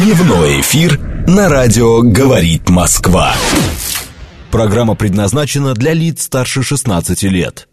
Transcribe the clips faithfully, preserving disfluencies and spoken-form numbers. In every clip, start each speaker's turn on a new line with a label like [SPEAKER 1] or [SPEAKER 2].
[SPEAKER 1] Дневной эфир на радио «Говорит Москва». Программа предназначена для лиц старше шестнадцати лет.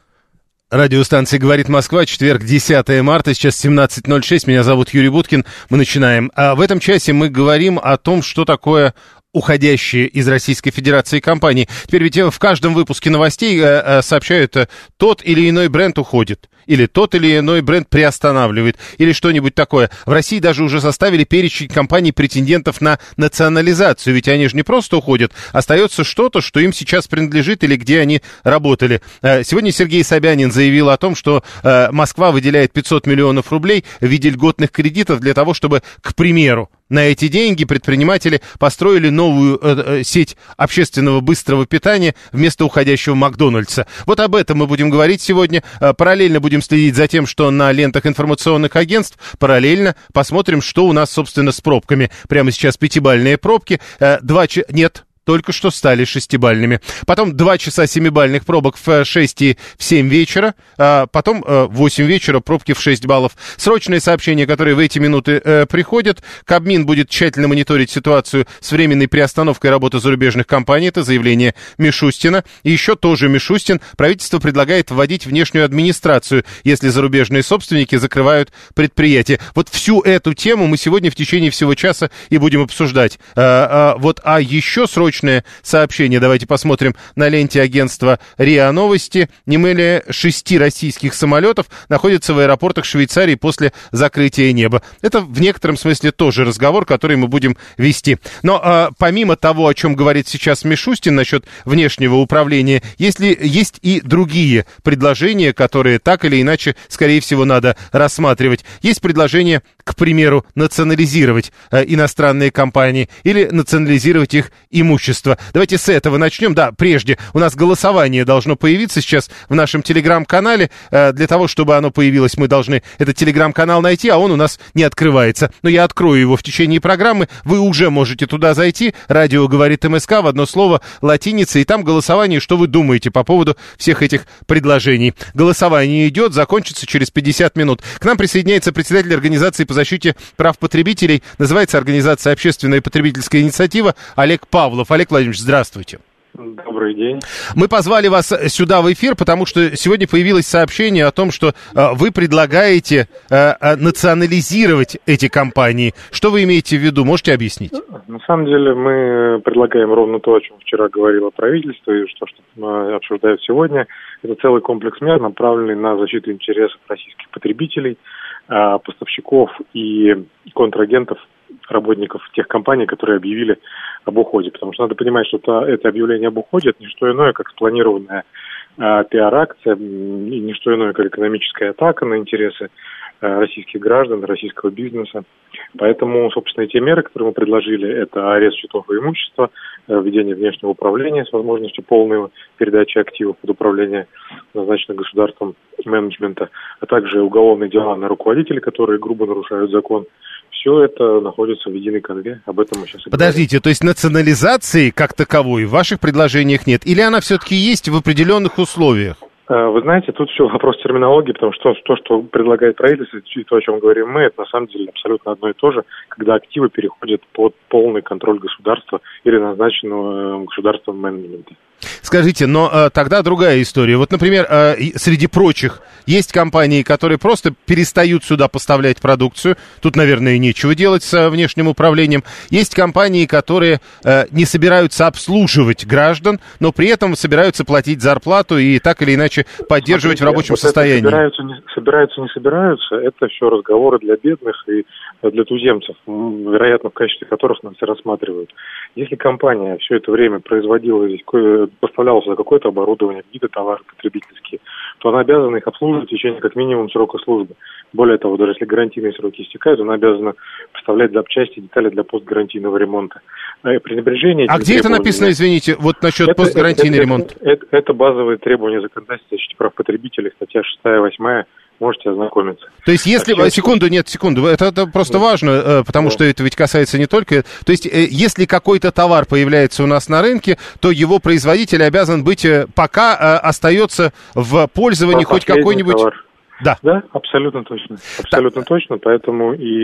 [SPEAKER 2] Радиостанция «Говорит Москва», четверг, десятое марта, сейчас семнадцать ноль шесть, меня зовут Юрий Буткин, мы начинаем. А в этом часе мы говорим о том, что такое уходящие из Российской Федерации компании. Теперь ведь в каждом выпуске новостей э, э, сообщают, э, тот или иной бренд уходит, или тот или иной бренд приостанавливает, или что-нибудь такое. В России даже уже составили перечень компаний-претендентов на национализацию, ведь они же не просто уходят, остается что-то, что им сейчас принадлежит или где они работали. Э, сегодня Сергей Собянин заявил о том, что э, Москва выделяет пятьсот миллионов рублей в виде льготных кредитов для того, чтобы, к примеру, на эти деньги предприниматели построили новую э, э, сеть общественного быстрого питания вместо уходящего Макдональдса. Вот об этом мы будем говорить сегодня. Э, параллельно будем следить за тем, что на лентах информационных агентств. Параллельно посмотрим, что у нас, собственно, с пробками. Прямо сейчас пятибалльные пробки. Э, два ч... Нет. Только что стали шестибалльными. Потом два часа семибалльных пробок в шесть и в семь вечера. А потом в восемь вечера пробки в шесть баллов. Срочные сообщения, которые в эти минуты э, приходят. Кабмин будет тщательно мониторить ситуацию с временной приостановкой работы зарубежных компаний. Это заявление Мишустина. И еще тоже Мишустин. Правительство предлагает вводить внешнюю администрацию, если зарубежные собственники закрывают предприятия. Вот всю эту тему мы сегодня в течение всего часа и будем обсуждать. А, а, вот, а еще срочно сообщение. Давайте посмотрим на ленте агентства РИА Новости. Не менее шести российских самолетов находятся в аэропортах Швейцарии после закрытия неба. Это в некотором смысле тоже разговор, который мы будем вести. Но а, помимо того, о чем говорит сейчас Мишустин насчет внешнего управления, если есть и другие предложения, которые так или иначе, скорее всего, надо рассматривать. Есть предложение, к примеру, национализировать а, иностранные компании или национализировать их имущество. Давайте с этого начнем. Да, прежде у нас голосование должно появиться сейчас в нашем телеграм-канале. Для того, чтобы оно появилось, мы должны этот телеграм-канал найти, а он у нас не открывается. Но я открою его в течение программы. Вы уже можете туда зайти. Радио «Говорит МСК» в одно слово, латиница. И там голосование, что вы думаете по поводу всех этих предложений. Голосование идет, закончится через пятьдесят минут. К нам присоединяется председатель организации по защите прав потребителей. Называется организация «Общественная потребительская инициатива» Олег Павлов. Олег Владимирович, здравствуйте.
[SPEAKER 3] Добрый день.
[SPEAKER 2] Мы позвали вас сюда в эфир, потому что сегодня появилось сообщение о том, что э, вы предлагаете э, национализировать эти компании. Что вы имеете в виду? Можете объяснить?
[SPEAKER 3] На самом деле мы предлагаем ровно то, о чем вчера говорило правительство, и то, что мы обсуждаем сегодня. Это целый комплекс мер, направленный на защиту интересов российских потребителей, э, поставщиков и контрагентов, работников тех компаний, которые объявили об уходе. Потому что надо понимать, что это, это объявление об уходе — это не что иное, как спланированная э, пиар-акция, и не что иное, как экономическая атака на интересы э, российских граждан, российского бизнеса. Поэтому, собственно, те меры, которые мы предложили, это арест счетов и имущества, э, введение внешнего управления с возможностью полной передачи активов под управление назначенных государством менеджмента, а также уголовные дела на руководителей, которые грубо нарушают закон. Все это находится в единой канве, об этом мы сейчас и
[SPEAKER 2] Подождите,
[SPEAKER 3] говорим.
[SPEAKER 2] То есть национализации как таковой в ваших предложениях нет? Или она все-таки есть в определенных условиях?
[SPEAKER 3] Вы знаете, тут все вопрос терминологии, потому что то, что предлагает правительство, и то, о чем говорим мы, это на самом деле абсолютно одно и то же, когда активы переходят под полный контроль государства или назначенного государством менеджмента.
[SPEAKER 2] Скажите, но э, тогда другая история. Вот, например, э, среди прочих есть компании, которые просто перестают сюда поставлять продукцию. Тут, наверное, нечего делать с внешним управлением. Есть компании, которые э, не собираются обслуживать граждан, но при этом собираются платить зарплату и так или иначе поддерживать
[SPEAKER 3] Смотрите,
[SPEAKER 2] в рабочем
[SPEAKER 3] вот
[SPEAKER 2] состоянии.
[SPEAKER 3] Собираются не, собираются, не собираются. Это все разговоры для бедных и для туземцев, вероятно, в качестве которых нас и рассматривают. Если компания все это время производила здесь, поставляла сюда какое-то оборудование, какие-то товары потребительские, то она обязана их обслуживать в течение как минимум срока службы. Более того, даже если гарантийные сроки истекают, она обязана поставлять запчасти, детали для постгарантийного ремонта. Пренебрежение...
[SPEAKER 2] А где это написано, извините, вот насчет
[SPEAKER 3] это,
[SPEAKER 2] постгарантийного
[SPEAKER 3] это,
[SPEAKER 2] ремонта?
[SPEAKER 3] Это, это, это базовые требования законодательства защиты прав потребителей, статья шестая, восьмая. Можете ознакомиться.
[SPEAKER 2] То есть, если... А секунду, нет, секунду. Это, это просто да. важно, потому да. что это ведь касается не только... То есть, если какой-то товар появляется у нас на рынке, то его производитель обязан быть... Пока остается в пользовании хоть какой-нибудь...
[SPEAKER 3] Товар.
[SPEAKER 2] Да.
[SPEAKER 3] Да, абсолютно точно. Абсолютно да. точно. Поэтому и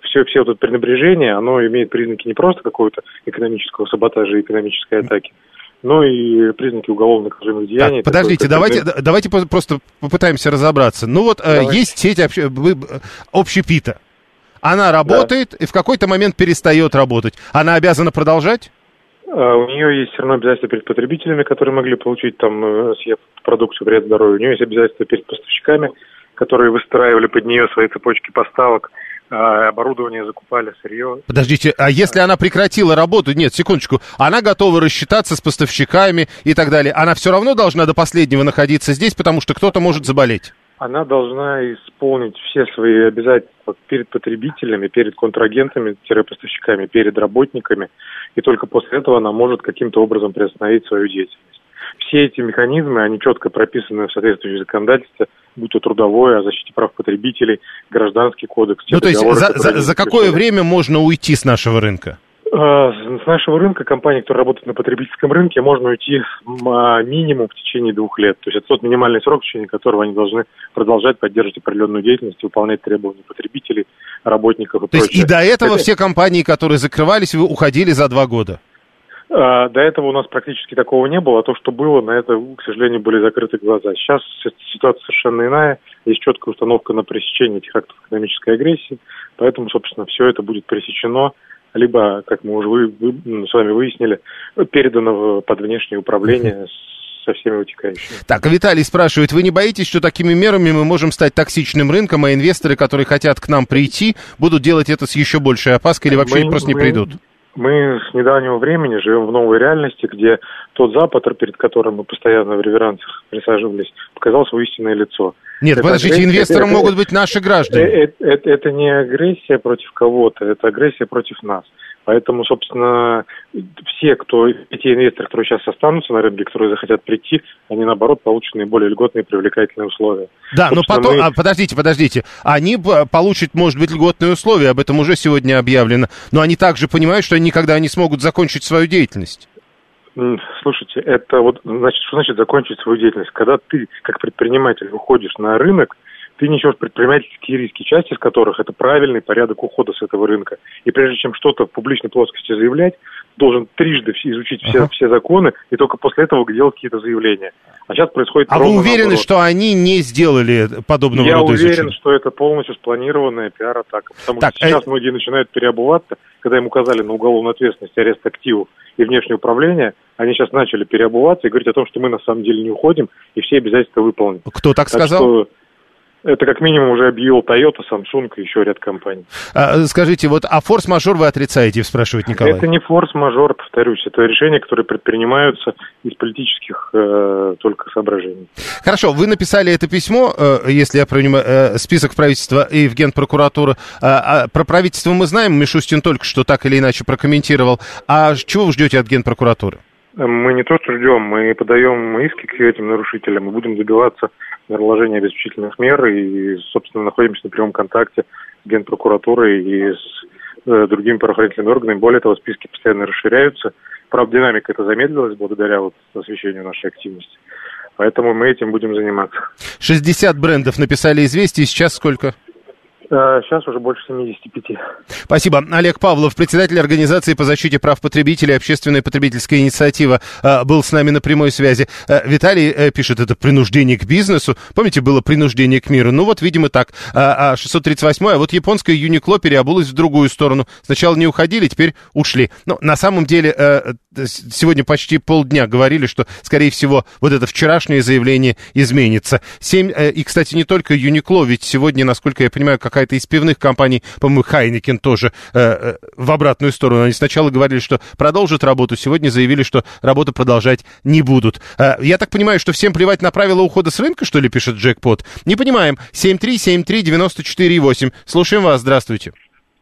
[SPEAKER 3] все, все вот это пренебрежение, оно имеет признаки не просто какого-то экономического саботажа и экономической атаки, но и признаки уголовно наказуемых деяний.
[SPEAKER 2] Так, подождите,
[SPEAKER 3] такое,
[SPEAKER 2] давайте, как... давайте просто попытаемся разобраться. Ну вот давайте. Есть сеть общ... общепита. Она работает, да, и в какой-то момент перестает работать. Она обязана продолжать?
[SPEAKER 3] А, у нее есть все равно обязательства перед потребителями, которые могли получить там, съев продукцию, вред здоровью. У нее есть обязательства перед поставщиками, которые выстраивали под нее свои цепочки поставок, оборудование закупали, сырье.
[SPEAKER 2] Подождите, а если она прекратила работу, нет, секундочку, она готова рассчитаться с поставщиками и так далее, она все равно должна до последнего находиться здесь, потому что кто-то может заболеть?
[SPEAKER 3] Она должна исполнить все свои обязательства перед потребителями, перед контрагентами-поставщиками, перед работниками, и только после этого она может каким-то образом приостановить свою деятельность. Все эти механизмы, они четко прописаны в соответствующем законодательстве, будь то трудовое, о защите прав потребителей, гражданский кодекс.
[SPEAKER 2] Ну, то есть за, за, за какое время можно уйти с нашего рынка?
[SPEAKER 3] С нашего рынка, компании, которые работают на потребительском рынке, можно уйти минимум в течение двух лет. То есть это тот минимальный срок, в течение которого они должны продолжать поддерживать определенную деятельность, выполнять требования потребителей, работников и
[SPEAKER 2] То
[SPEAKER 3] прочее.
[SPEAKER 2] есть и до этого
[SPEAKER 3] это...
[SPEAKER 2] все компании, которые закрывались, уходили за два года?
[SPEAKER 3] До этого у нас практически такого не было, а то, что было, на это, к сожалению, были закрыты глаза. Сейчас ситуация совершенно иная, есть четкая установка на пресечение этих актов экономической агрессии, поэтому, собственно, все это будет пресечено, либо, как мы уже вы, вы, с вами выяснили, передано под внешнее управление со всеми вытекающими.
[SPEAKER 2] Так, Виталий спрашивает, вы не боитесь, что такими мерами мы можем стать токсичным рынком, а инвесторы, которые хотят к нам прийти, будут делать это с еще большей опаской или вообще мы, просто не мы... придут?
[SPEAKER 3] Мы с недавнего времени живем в новой реальности, где тот Запад, перед которым мы постоянно в реверансах присаживались, показал свое истинное лицо.
[SPEAKER 2] Нет, это подождите, агрессия, инвестором это, могут быть наши граждане.
[SPEAKER 3] Это, это, это не агрессия против кого-то, это агрессия против нас. Поэтому, собственно, все, кто, эти инвесторы, которые сейчас останутся на рынке, которые захотят прийти, они, наоборот, получат наиболее льготные и привлекательные условия.
[SPEAKER 2] Да, собственно, но потом, мы... а, подождите, подождите, они получат, может быть, льготные условия, об этом уже сегодня объявлено, но они также понимают, что они никогда не смогут закончить свою деятельность.
[SPEAKER 3] Слушайте, это вот, значит, что значит закончить свою деятельность? Когда ты, как предприниматель, выходишь на рынок, ты несешь предпринимательские риски, часть из которых это правильный порядок ухода с этого рынка. И прежде чем что-то в публичной плоскости заявлять, должен трижды изучить все, ага. все законы, и только после этого делать какие-то заявления. А сейчас происходит
[SPEAKER 2] А вы уверены, наоборот. Что они не сделали подобного
[SPEAKER 3] Я
[SPEAKER 2] рода изучения?
[SPEAKER 3] Я уверен, что это полностью спланированная пиар-атака. Потому так, что сейчас э... многие начинают переобуваться, когда им указали на уголовную ответственность, арест активов и внешнее управление, они сейчас начали переобуваться и говорить о том, что мы на самом деле не уходим, и все обязательства выполним.
[SPEAKER 2] Кто так, так сказал?
[SPEAKER 3] Что... Это как минимум уже объявил Toyota, Samsung и еще ряд компаний.
[SPEAKER 2] А, скажите, вот, а форс-мажор вы отрицаете, спрашивает Николай?
[SPEAKER 3] Это не форс-мажор, повторюсь, это решения, которые предпринимаются из политических э, только соображений.
[SPEAKER 2] Хорошо, вы написали это письмо, э, если я понимаю, э, список правительства и в Генпрокуратуру. Э, а про правительство мы знаем, Мишустин только что так или иначе прокомментировал. А чего вы ждете от Генпрокуратуры?
[SPEAKER 3] Мы не то что ждем, мы подаем иски к этим нарушителям, мы будем добиваться наложения обеспечительных мер и, собственно, находимся на прямом контакте с Генпрокуратурой и с э, другими правоохранительными органами. Более того, списки постоянно расширяются. Правда, динамика это замедлилась благодаря вот освещению нашей активности. Поэтому мы этим будем заниматься.
[SPEAKER 2] шестьдесят брендов написали «Известия», сейчас сколько?
[SPEAKER 3] Сейчас уже больше семьдесят пять.
[SPEAKER 2] Спасибо. Олег Павлов, председатель Организации по защите прав потребителей, общественная потребительская инициатива, был с нами на прямой связи. Виталий пишет, это принуждение к бизнесу. Помните, было принуждение к миру? Ну вот, видимо, так. А шестьсот тридцать восьмой, а вот японская Юникло переобулась в другую сторону. Сначала не уходили, теперь ушли. Но на самом деле сегодня почти полдня говорили, что, скорее всего, вот это вчерашнее заявление изменится. семь, и, кстати, не только Юникло, ведь сегодня, насколько я понимаю, какая какая-то из пивных компаний, по-моему, Хайнекен тоже э, в обратную сторону. Они сначала говорили, что продолжат работу, сегодня заявили, что работу продолжать не будут. Э, я так понимаю, что всем плевать на правила ухода с рынка, что ли, пишет Джекпот? Не понимаем. семь три семь три девять четыре восемь. Слушаем вас, здравствуйте.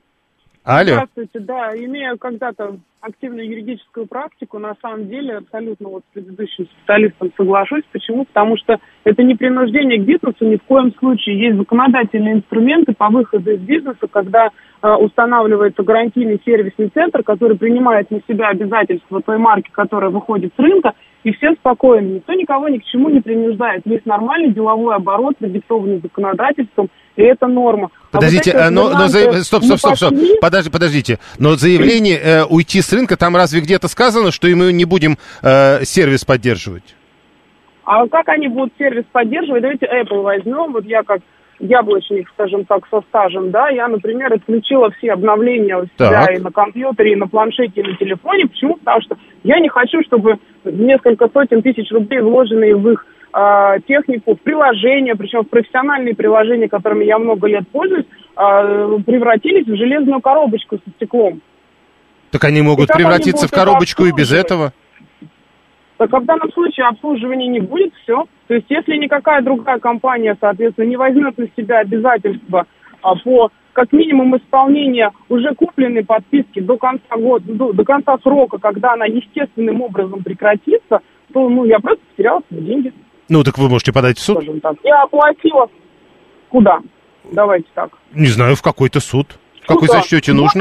[SPEAKER 2] Алло.
[SPEAKER 4] Здравствуйте, да, имея когда-то активную юридическую практику, на самом деле абсолютно вот с предыдущим специалистом соглашусь. Почему? Потому что это не принуждение к бизнесу ни в коем случае. Есть законодательные инструменты по выходу из бизнеса, когда э, устанавливается гарантийный сервисный центр, который принимает на себя обязательства той марки, которая выходит с рынка, и все спокойны. Никто никого ни к чему не принуждает. Есть нормальный деловой оборот, продиктованный законодательством, и это норма.
[SPEAKER 2] Подождите, а вот но, но за... стоп, стоп, стоп, стоп, Подожди, подождите. Но заявление э, уйти с рынка, там разве где-то сказано, что и мы не будем э, сервис поддерживать?
[SPEAKER 4] А как они будут сервис поддерживать? Давайте Apple возьмем. Вот я как яблочник, скажем так, со стажем, да, я, например, отключила все обновления у себя так. и на компьютере, и на планшете, и на телефоне. Почему? Потому что я не хочу, чтобы несколько сотен тысяч рублей, вложенные в их э, технику, в приложения, причем в профессиональные приложения, которыми я много лет пользуюсь, э, превратились в железную коробочку со стеклом.
[SPEAKER 2] Так они могут превратиться они в коробочку и без этого?
[SPEAKER 4] Так а в данном случае обслуживания не будет, все. То есть если никакая другая компания, соответственно, не возьмет на себя обязательства а, по, как минимум, исполнению уже купленной подписки до конца года, до, до конца срока, когда она естественным образом прекратится, то, ну, я просто потеряла свои деньги.
[SPEAKER 2] Ну, так вы можете подать в суд?
[SPEAKER 4] Скажем так. Я оплатила. Куда? Давайте так.
[SPEAKER 2] Не знаю, в какой-то суд. В какой сочтете нужно?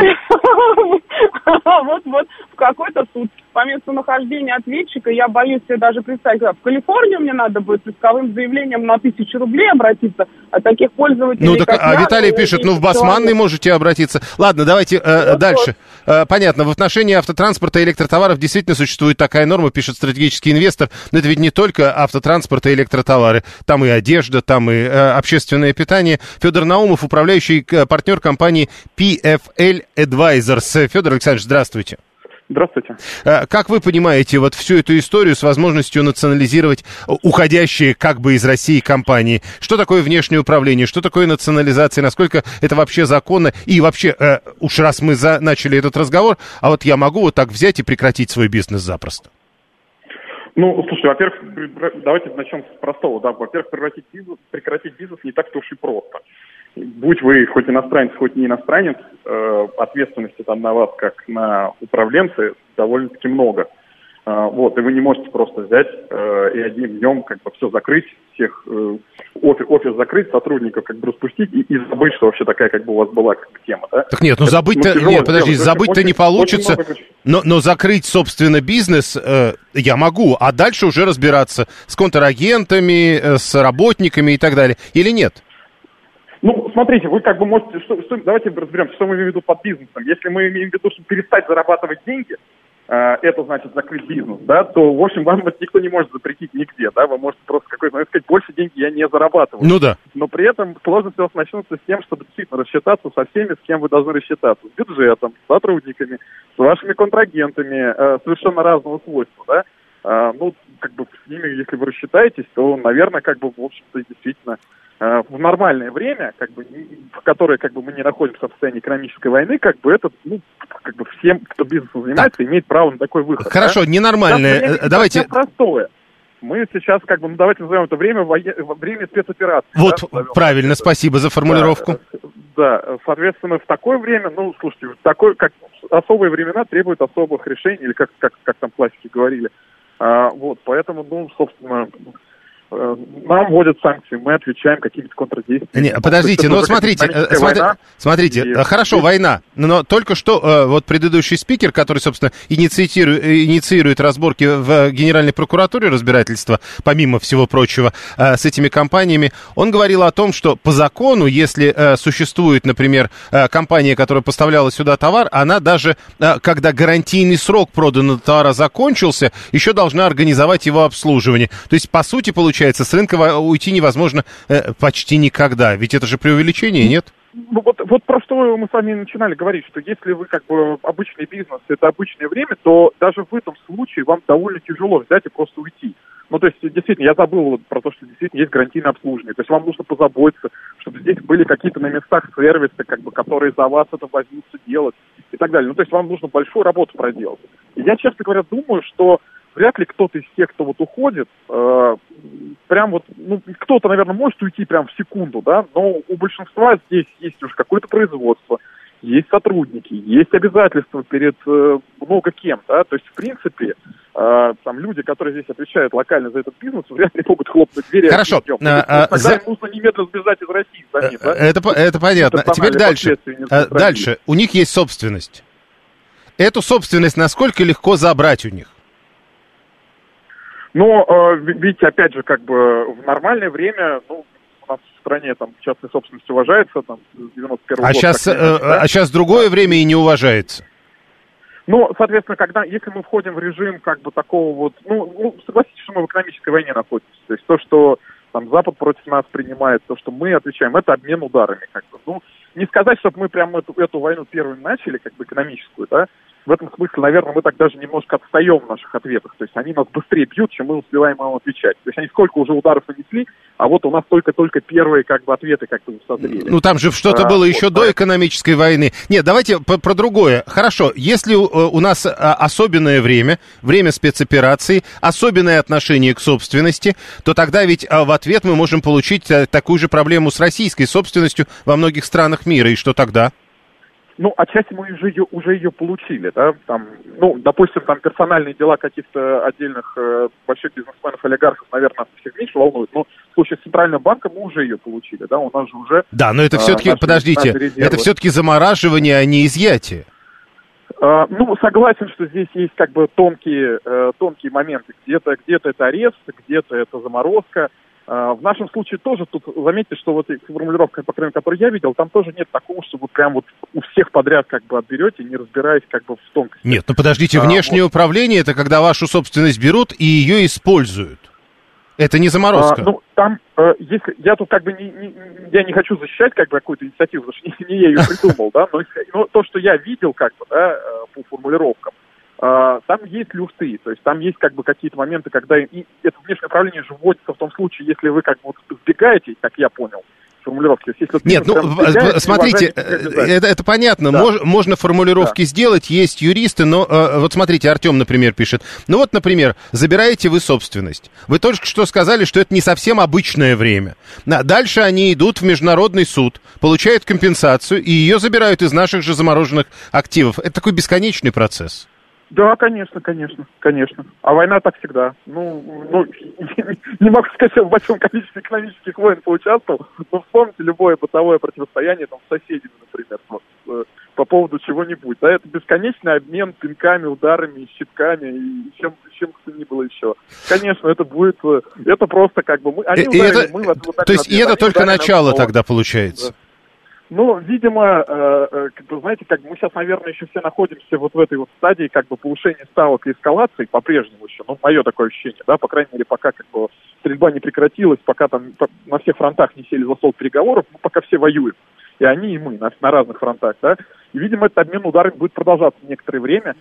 [SPEAKER 4] Вот-вот, в какой-то суд. По месту нахождения ответчика, я боюсь себе даже представить, в Калифорнию мне надо будет с исковым заявлением на тысячу рублей обратиться, а таких пользователей...
[SPEAKER 2] Ну, так, а я, Виталий пишет, ну, в Басманный можете обратиться. Ладно, давайте э, вот дальше. Э, понятно, в отношении автотранспорта и электротоваров действительно существует такая норма, пишет стратегический инвестор, но это ведь не только автотранспорт и электротовары. Там и одежда, там и э, общественное питание. Федор Наумов, управляющий э, партнер компании пи эф эл Advisors. Федор Александрович, здравствуйте.
[SPEAKER 3] Здравствуйте.
[SPEAKER 2] Как вы понимаете вот всю эту историю с возможностью национализировать уходящие как бы из России компании? Что такое внешнее управление? Что такое национализация? Насколько это вообще законно? И вообще, э, уж раз мы за, начали этот разговор, а вот я могу вот так взять и прекратить свой бизнес запросто?
[SPEAKER 3] Ну, слушай, во-первых, давайте начнем с простого. Да? Во-первых, прекратить бизнес, прекратить бизнес не так-то уж и просто. Будь вы хоть иностранец, хоть не иностранец, э, ответственности там на вас, как на управленца, довольно-таки много. Э, вот, и вы не можете просто взять э, и одним днем как бы все закрыть, всех э, офис, офис закрыть, сотрудников как бы распустить и, и забыть, что вообще такая как бы у вас была как бы тема, да?
[SPEAKER 2] Так нет, ну забыть-то, ну, нет, подожди, забыть-то не получится, но, но закрыть, собственно, бизнес э, я могу, а дальше уже разбираться с контрагентами, э, с работниками и так далее, или нет?
[SPEAKER 3] Ну, смотрите, вы как бы можете... Что, что, давайте разберемся, что мы имеем в виду под бизнесом. Если мы имеем в виду, что перестать зарабатывать деньги, э, это значит закрыть бизнес, да, то, в общем, вам это никто не может запретить нигде, да, вы можете просто какой-то момент сказать, больше деньги я не зарабатываю.
[SPEAKER 2] Ну да.
[SPEAKER 3] Но при этом сложности у вас начнутся с тем, чтобы действительно рассчитаться со всеми, с кем вы должны рассчитаться. С бюджетом, с сотрудниками, с вашими контрагентами, э, совершенно разного свойства, да. Э, ну, как бы с ними, если вы рассчитаетесь, то, наверное, как бы, в общем-то, действительно... в нормальное время, как бы, в которое как бы мы не находимся в состоянии экономической войны, как бы это, ну, как бы всем, кто бизнесом занимается, так. имеет право на такой выход.
[SPEAKER 2] Хорошо, да? Ненормальное. Время, давайте.
[SPEAKER 3] Простое. Мы сейчас, как бы, ну, давайте назовем это время время спецоперации.
[SPEAKER 2] Вот,
[SPEAKER 3] да,
[SPEAKER 2] правильно, спасибо за формулировку.
[SPEAKER 3] Да, да, соответственно, в такое время, ну, слушайте, в такое, как особые времена требуют особых решений, или как, как, как там классики говорили. А, вот, поэтому, ну, собственно... Нам вводят санкции, мы отвечаем какими-то контрдействиями.
[SPEAKER 2] Не, подождите, но смотрите, смотри, смотрите, и... хорошо, и... война, но только что вот предыдущий спикер, который, собственно, инициирует, инициирует разборки в Генеральной прокуратуре, разбирательства, помимо всего прочего, с этими компаниями, он говорил о том, что по закону, если существует, например, компания, которая поставляла сюда товар, она даже, когда гарантийный срок проданного товара закончился, еще должна организовать его обслуживание. То есть, по сути, получается, Получается, с рынка уйти невозможно э, почти никогда. Ведь это же преувеличение, нет?
[SPEAKER 3] Ну, вот, вот про что мы с вами начинали говорить, что если вы как бы обычный бизнес, это обычное время, то даже в этом случае вам довольно тяжело взять и просто уйти. Ну, то есть, действительно, я забыл про то, что действительно есть гарантийное обслуживание. То есть вам нужно позаботиться, чтобы здесь были какие-то на местах сервисы, как бы, которые за вас это возьмутся делать и так далее. Ну, то есть вам нужно большую работу проделать. И я, честно говоря, думаю, что вряд ли кто-то из тех, кто вот уходит, э, прям вот, ну, кто-то, наверное, может уйти прям в секунду, да, но у большинства здесь есть уже какое-то производство, есть сотрудники, есть обязательства перед э, много кем, да, то есть, в принципе, э, там люди, которые здесь отвечают локально за этот бизнес, вряд ли могут хлопнуть двери.
[SPEAKER 2] Хорошо.
[SPEAKER 3] А, а, тогда за... им нужно немедленно сбежать из России самим, да?
[SPEAKER 2] Это, это понятно. Это теперь дальше. Дальше. У них есть собственность. Эту собственность насколько легко забрать у них?
[SPEAKER 5] Но, э, видите, опять же, как бы в нормальное время, ну, у нас в стране там частная собственность уважается, там, с девяносто первого
[SPEAKER 2] а
[SPEAKER 5] года.
[SPEAKER 2] Сейчас,
[SPEAKER 5] иначе,
[SPEAKER 2] э,
[SPEAKER 5] да?
[SPEAKER 2] А сейчас другое время и не уважается.
[SPEAKER 5] Ну, соответственно, когда, если мы входим в режим как бы такого вот, ну, ну, согласитесь, что мы в экономической войне находимся. То есть то, что там Запад против нас принимает, то, что мы отвечаем, это обмен ударами, как бы. Ну, не сказать, чтобы мы прям эту, эту войну первыми начали, как бы экономическую, да. В этом смысле, наверное, мы так даже немножко отстаем в наших ответах. То есть они нас быстрее бьют, чем мы успеваем им отвечать. То есть они сколько уже ударов нанесли, а вот у нас только-только первые как бы ответы как бы созрели.
[SPEAKER 2] Ну там же что-то а, было вот, еще до экономической войны. Нет, давайте по- про другое. Хорошо, если у, у нас а, особенное время, время спецоперации, особенное отношение к собственности, то тогда ведь а, в ответ мы можем получить а, такую же проблему с российской собственностью во многих странах мира. И что тогда?
[SPEAKER 5] Ну, отчасти мы уже ее, уже ее получили, да, там, ну, допустим, там персональные дела каких-то отдельных э, больших бизнесменов, олигархов, наверное, нас всех меньше волнуют, но в случае с Центральным банком мы уже ее получили, да, у нас же уже...
[SPEAKER 2] Да, но это все-таки, наши, подождите, наши это все-таки замораживание, а не изъятие.
[SPEAKER 5] Uh, ну, согласен, что здесь есть как бы тонкие, uh, тонкие моменты. Где-то, где-то это арест, где-то это заморозка. Uh, в нашем случае тоже тут, заметьте, что вот формулировка, по крайней мере, которую я видел, там тоже нет такого, что вы прям вот у всех подряд как бы отберете, не разбираясь как бы в тонкости.
[SPEAKER 2] Нет, ну подождите, внешнее uh, вот. управление, это когда вашу собственность берут и ее используют. Это не заморозка.
[SPEAKER 5] А, ну, там, э, если, я тут как бы не, не, я не хочу защищать как бы какую-то инициативу, потому что не, не я ее придумал, да, но, но то, что я видел как бы, да, по формулировкам, э, там есть люфты, то есть там есть как бы какие-то моменты, когда и это внешнее управление же вводится в том случае, если вы как бы вот сбегаете, как я понял, формулировки. Если
[SPEAKER 2] Нет, ну, сбегаете, смотрите, это, это понятно, да. Мож, можно формулировки да. сделать, есть юристы, но э, вот смотрите, Артем, например, пишет, ну вот, например, забираете вы собственность. Вы только что сказали, что это не совсем обычное время. Дальше они идут в международный суд, получают компенсацию и ее забирают из наших же замороженных активов. Это такой бесконечный процесс.
[SPEAKER 5] Да, конечно, конечно, конечно. А война так всегда. Ну, ну не могу сказать, что в большом количестве экономических войн поучаствовал, но вспомните любое бытовое противостояние там, с соседями, например, вот, по поводу чего-нибудь. Да, это бесконечный обмен пинками, ударами, щитками и чем, чем бы то ни было еще. Конечно, это будет, это просто как бы... Мы, они
[SPEAKER 2] и
[SPEAKER 5] ударили,
[SPEAKER 2] это,
[SPEAKER 5] мы вот, вот
[SPEAKER 2] то есть и это только начало тогда получается?
[SPEAKER 5] Да. Ну, видимо, э, э, как бы, знаете, как бы мы сейчас, наверное, еще все находимся вот в этой вот стадии как бы повышения ставок и эскалации по-прежнему еще, ну, мое такое ощущение, да, по крайней мере, пока как бы стрельба не прекратилась, пока там по, на всех фронтах не сели за стол переговоров, мы пока все воюем, и они, и мы, на, на разных фронтах, да, и, видимо, этот обмен ударами будет продолжаться некоторое время.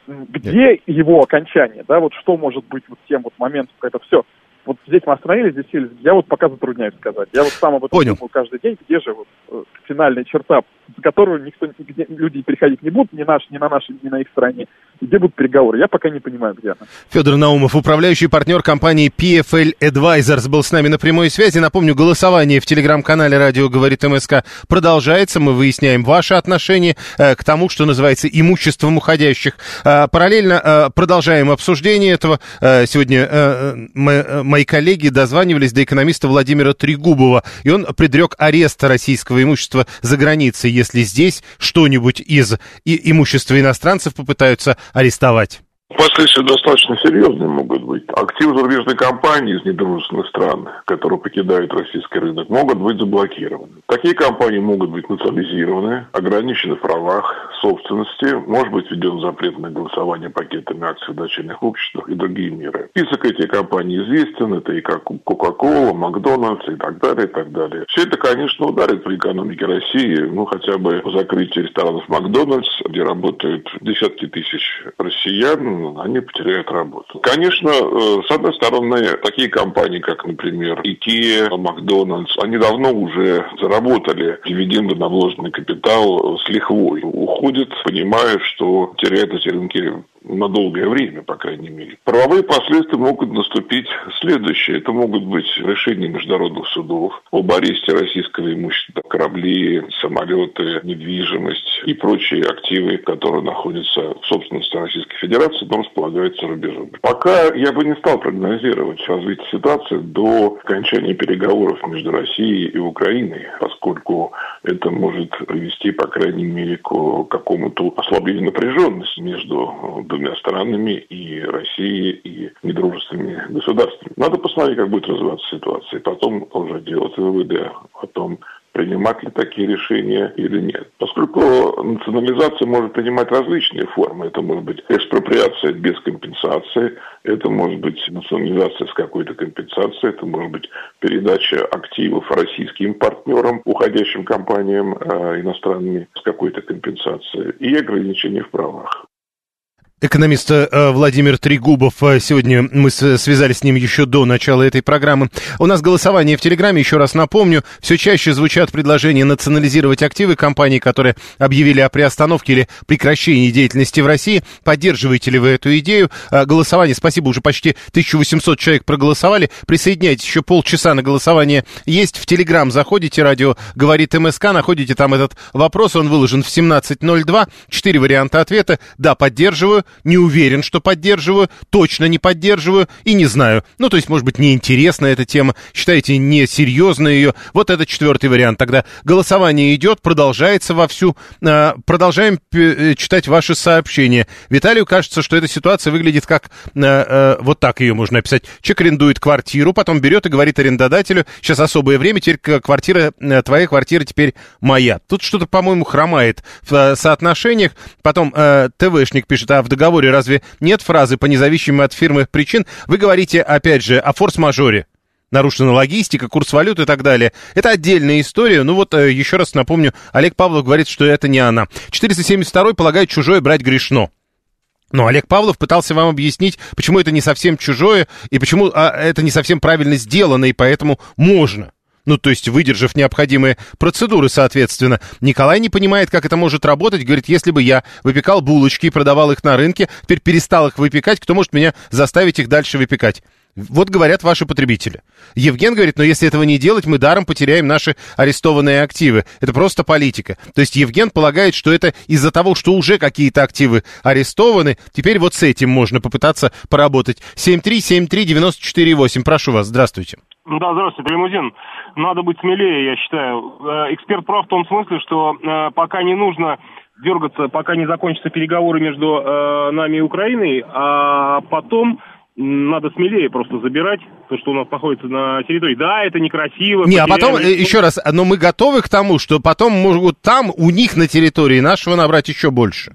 [SPEAKER 5] Где его окончание, да, вот что может быть вот тем вот моментом, когда все, вот здесь мы остановились, здесь сели, я вот пока затрудняюсь сказать. Я вот сам об этом
[SPEAKER 2] Понял.
[SPEAKER 5] думаю каждый день, где же вот э, финальная черта, за которую никто, нигде, люди переходить не будут, ни, наш, ни на нашей, ни на их стороне, где будут переговоры. Я пока не понимаю, где она.
[SPEAKER 2] Федор Наумов, управляющий партнер компании пи эф эл Advisors, был с нами на прямой связи. Напомню, голосование в телеграм-канале «Радио говорит МСК» продолжается. Мы выясняем ваши отношения э, к тому, что называется имуществом уходящих. Э, параллельно э, продолжаем обсуждение этого. Э, сегодня э, мы, мои коллеги дозванивались до экономиста Владимира Трегубова, и он предрек арест российского имущества за границей, если здесь что-нибудь из и, имущества иностранцев попытаются арестовать.
[SPEAKER 6] Последствия достаточно серьезные могут быть. Активы зарубежной компании из недружественных стран, которые покидают российский рынок, могут быть заблокированы. Такие компании могут быть национализированы, ограничены в правах собственности, может быть введен запрет на голосование пакетами акций в дочерних обществах и другие меры. Список этих компаний известен, это и как Coca-Cola, Макдональдс и так далее, и так далее. Все это, конечно, ударит по экономике России, ну хотя бы по закрытию ресторанов Макдональдс, где работают десятки тысяч россиян, они потеряют работу. Конечно, с одной стороны, такие компании, как, например, Икеа, Макдональдс, они давно уже заработали дивиденды на вложенный капитал с лихвой. Уходят, понимая, что теряют эти рынки на долгое время, по крайней мере. Правовые последствия могут наступить следующие. Это могут быть решения международных судов об аресте российского имущества, корабли, самолеты, недвижимость и прочие активы, которые находятся в собственности Российской Федерации, но располагаются за рубежом. Пока я бы не стал прогнозировать развитие ситуации до окончания переговоров между Россией и Украиной, поскольку это может привести, по крайней мере, к какому-то ослаблению напряженности между двумя странами, и Россией, и недружественными государствами. Надо посмотреть, как будет развиваться ситуация, и потом уже делать выводы о том, принимать ли такие решения или нет. Поскольку национализация может принимать различные формы. Это может быть экспроприация без компенсации, это может быть национализация с какой-то компенсацией, это может быть передача активов российским партнерам, уходящим компаниям э, иностранными с какой-то компенсацией и ограничения в правах.
[SPEAKER 2] Экономист э, Владимир Трегубов. Сегодня мы с, связались с ним еще до начала этой программы. У нас голосование в Телеграме, еще раз напомню. Все чаще звучат предложения национализировать активы компаний, которые объявили о приостановке или прекращении деятельности в России. Поддерживаете ли вы эту идею? Э, голосование, спасибо, уже почти тысяча восемьсот человек проголосовали. Присоединяйтесь, еще полчаса на голосование есть. В Телеграм заходите, радио говорит МСК, находите там этот вопрос, он выложен в семнадцать ноль два. Четыре варианта ответа. Да, поддерживаю. Не уверен, что поддерживаю, точно не поддерживаю и не знаю. Ну, то есть, может быть, неинтересна эта тема, считаете несерьезно ее. Вот это четвертый вариант. Тогда голосование идет, продолжается вовсю. Продолжаем читать ваши сообщения. Виталию кажется, что эта ситуация выглядит как... Вот так ее можно описать. Человек арендует квартиру, потом берет и говорит арендодателю: сейчас особое время, теперь квартира, твоя квартира теперь моя. Тут что-то, по-моему, хромает в соотношениях. Потом ТВшник пишет: а в договоре разве нет фразы «по независимым от фирмы причин»? Вы говорите, опять же, о форс-мажоре. Нарушена логистика, курс валют и так далее. Это отдельная история. Ну вот, еще раз напомню, Олег Павлов говорит, что это не она. четыреста семьдесят второй полагает, чужое брать грешно. Но Олег Павлов пытался вам объяснить, почему это не совсем чужое, и почему а, это не совсем правильно сделано, и поэтому можно. Ну, то есть, выдержав необходимые процедуры, соответственно. Николай не понимает, как это может работать. Говорит, если бы я выпекал булочки и продавал их на рынке, теперь перестал их выпекать, кто может меня заставить их дальше выпекать? Вот говорят ваши потребители. Евген говорит, но если этого не делать, мы даром потеряем наши арестованные активы. Это просто политика. То есть Евген полагает, что это из-за того, что уже какие-то активы арестованы, теперь вот с этим можно попытаться поработать. семь три семь три девять четыре восемь. Прошу вас, здравствуйте.
[SPEAKER 7] Да, здравствуйте, Лимузин. Надо быть смелее, я считаю. Эксперт прав в том смысле, что э, пока не нужно дергаться, пока не закончатся переговоры между э, нами и Украиной, а потом надо смелее просто забирать то, что у нас находится на территории. Да, это некрасиво.
[SPEAKER 2] Не, а потом, э, еще раз, но мы готовы к тому, что потом могут там, у них на территории нашего набрать еще больше.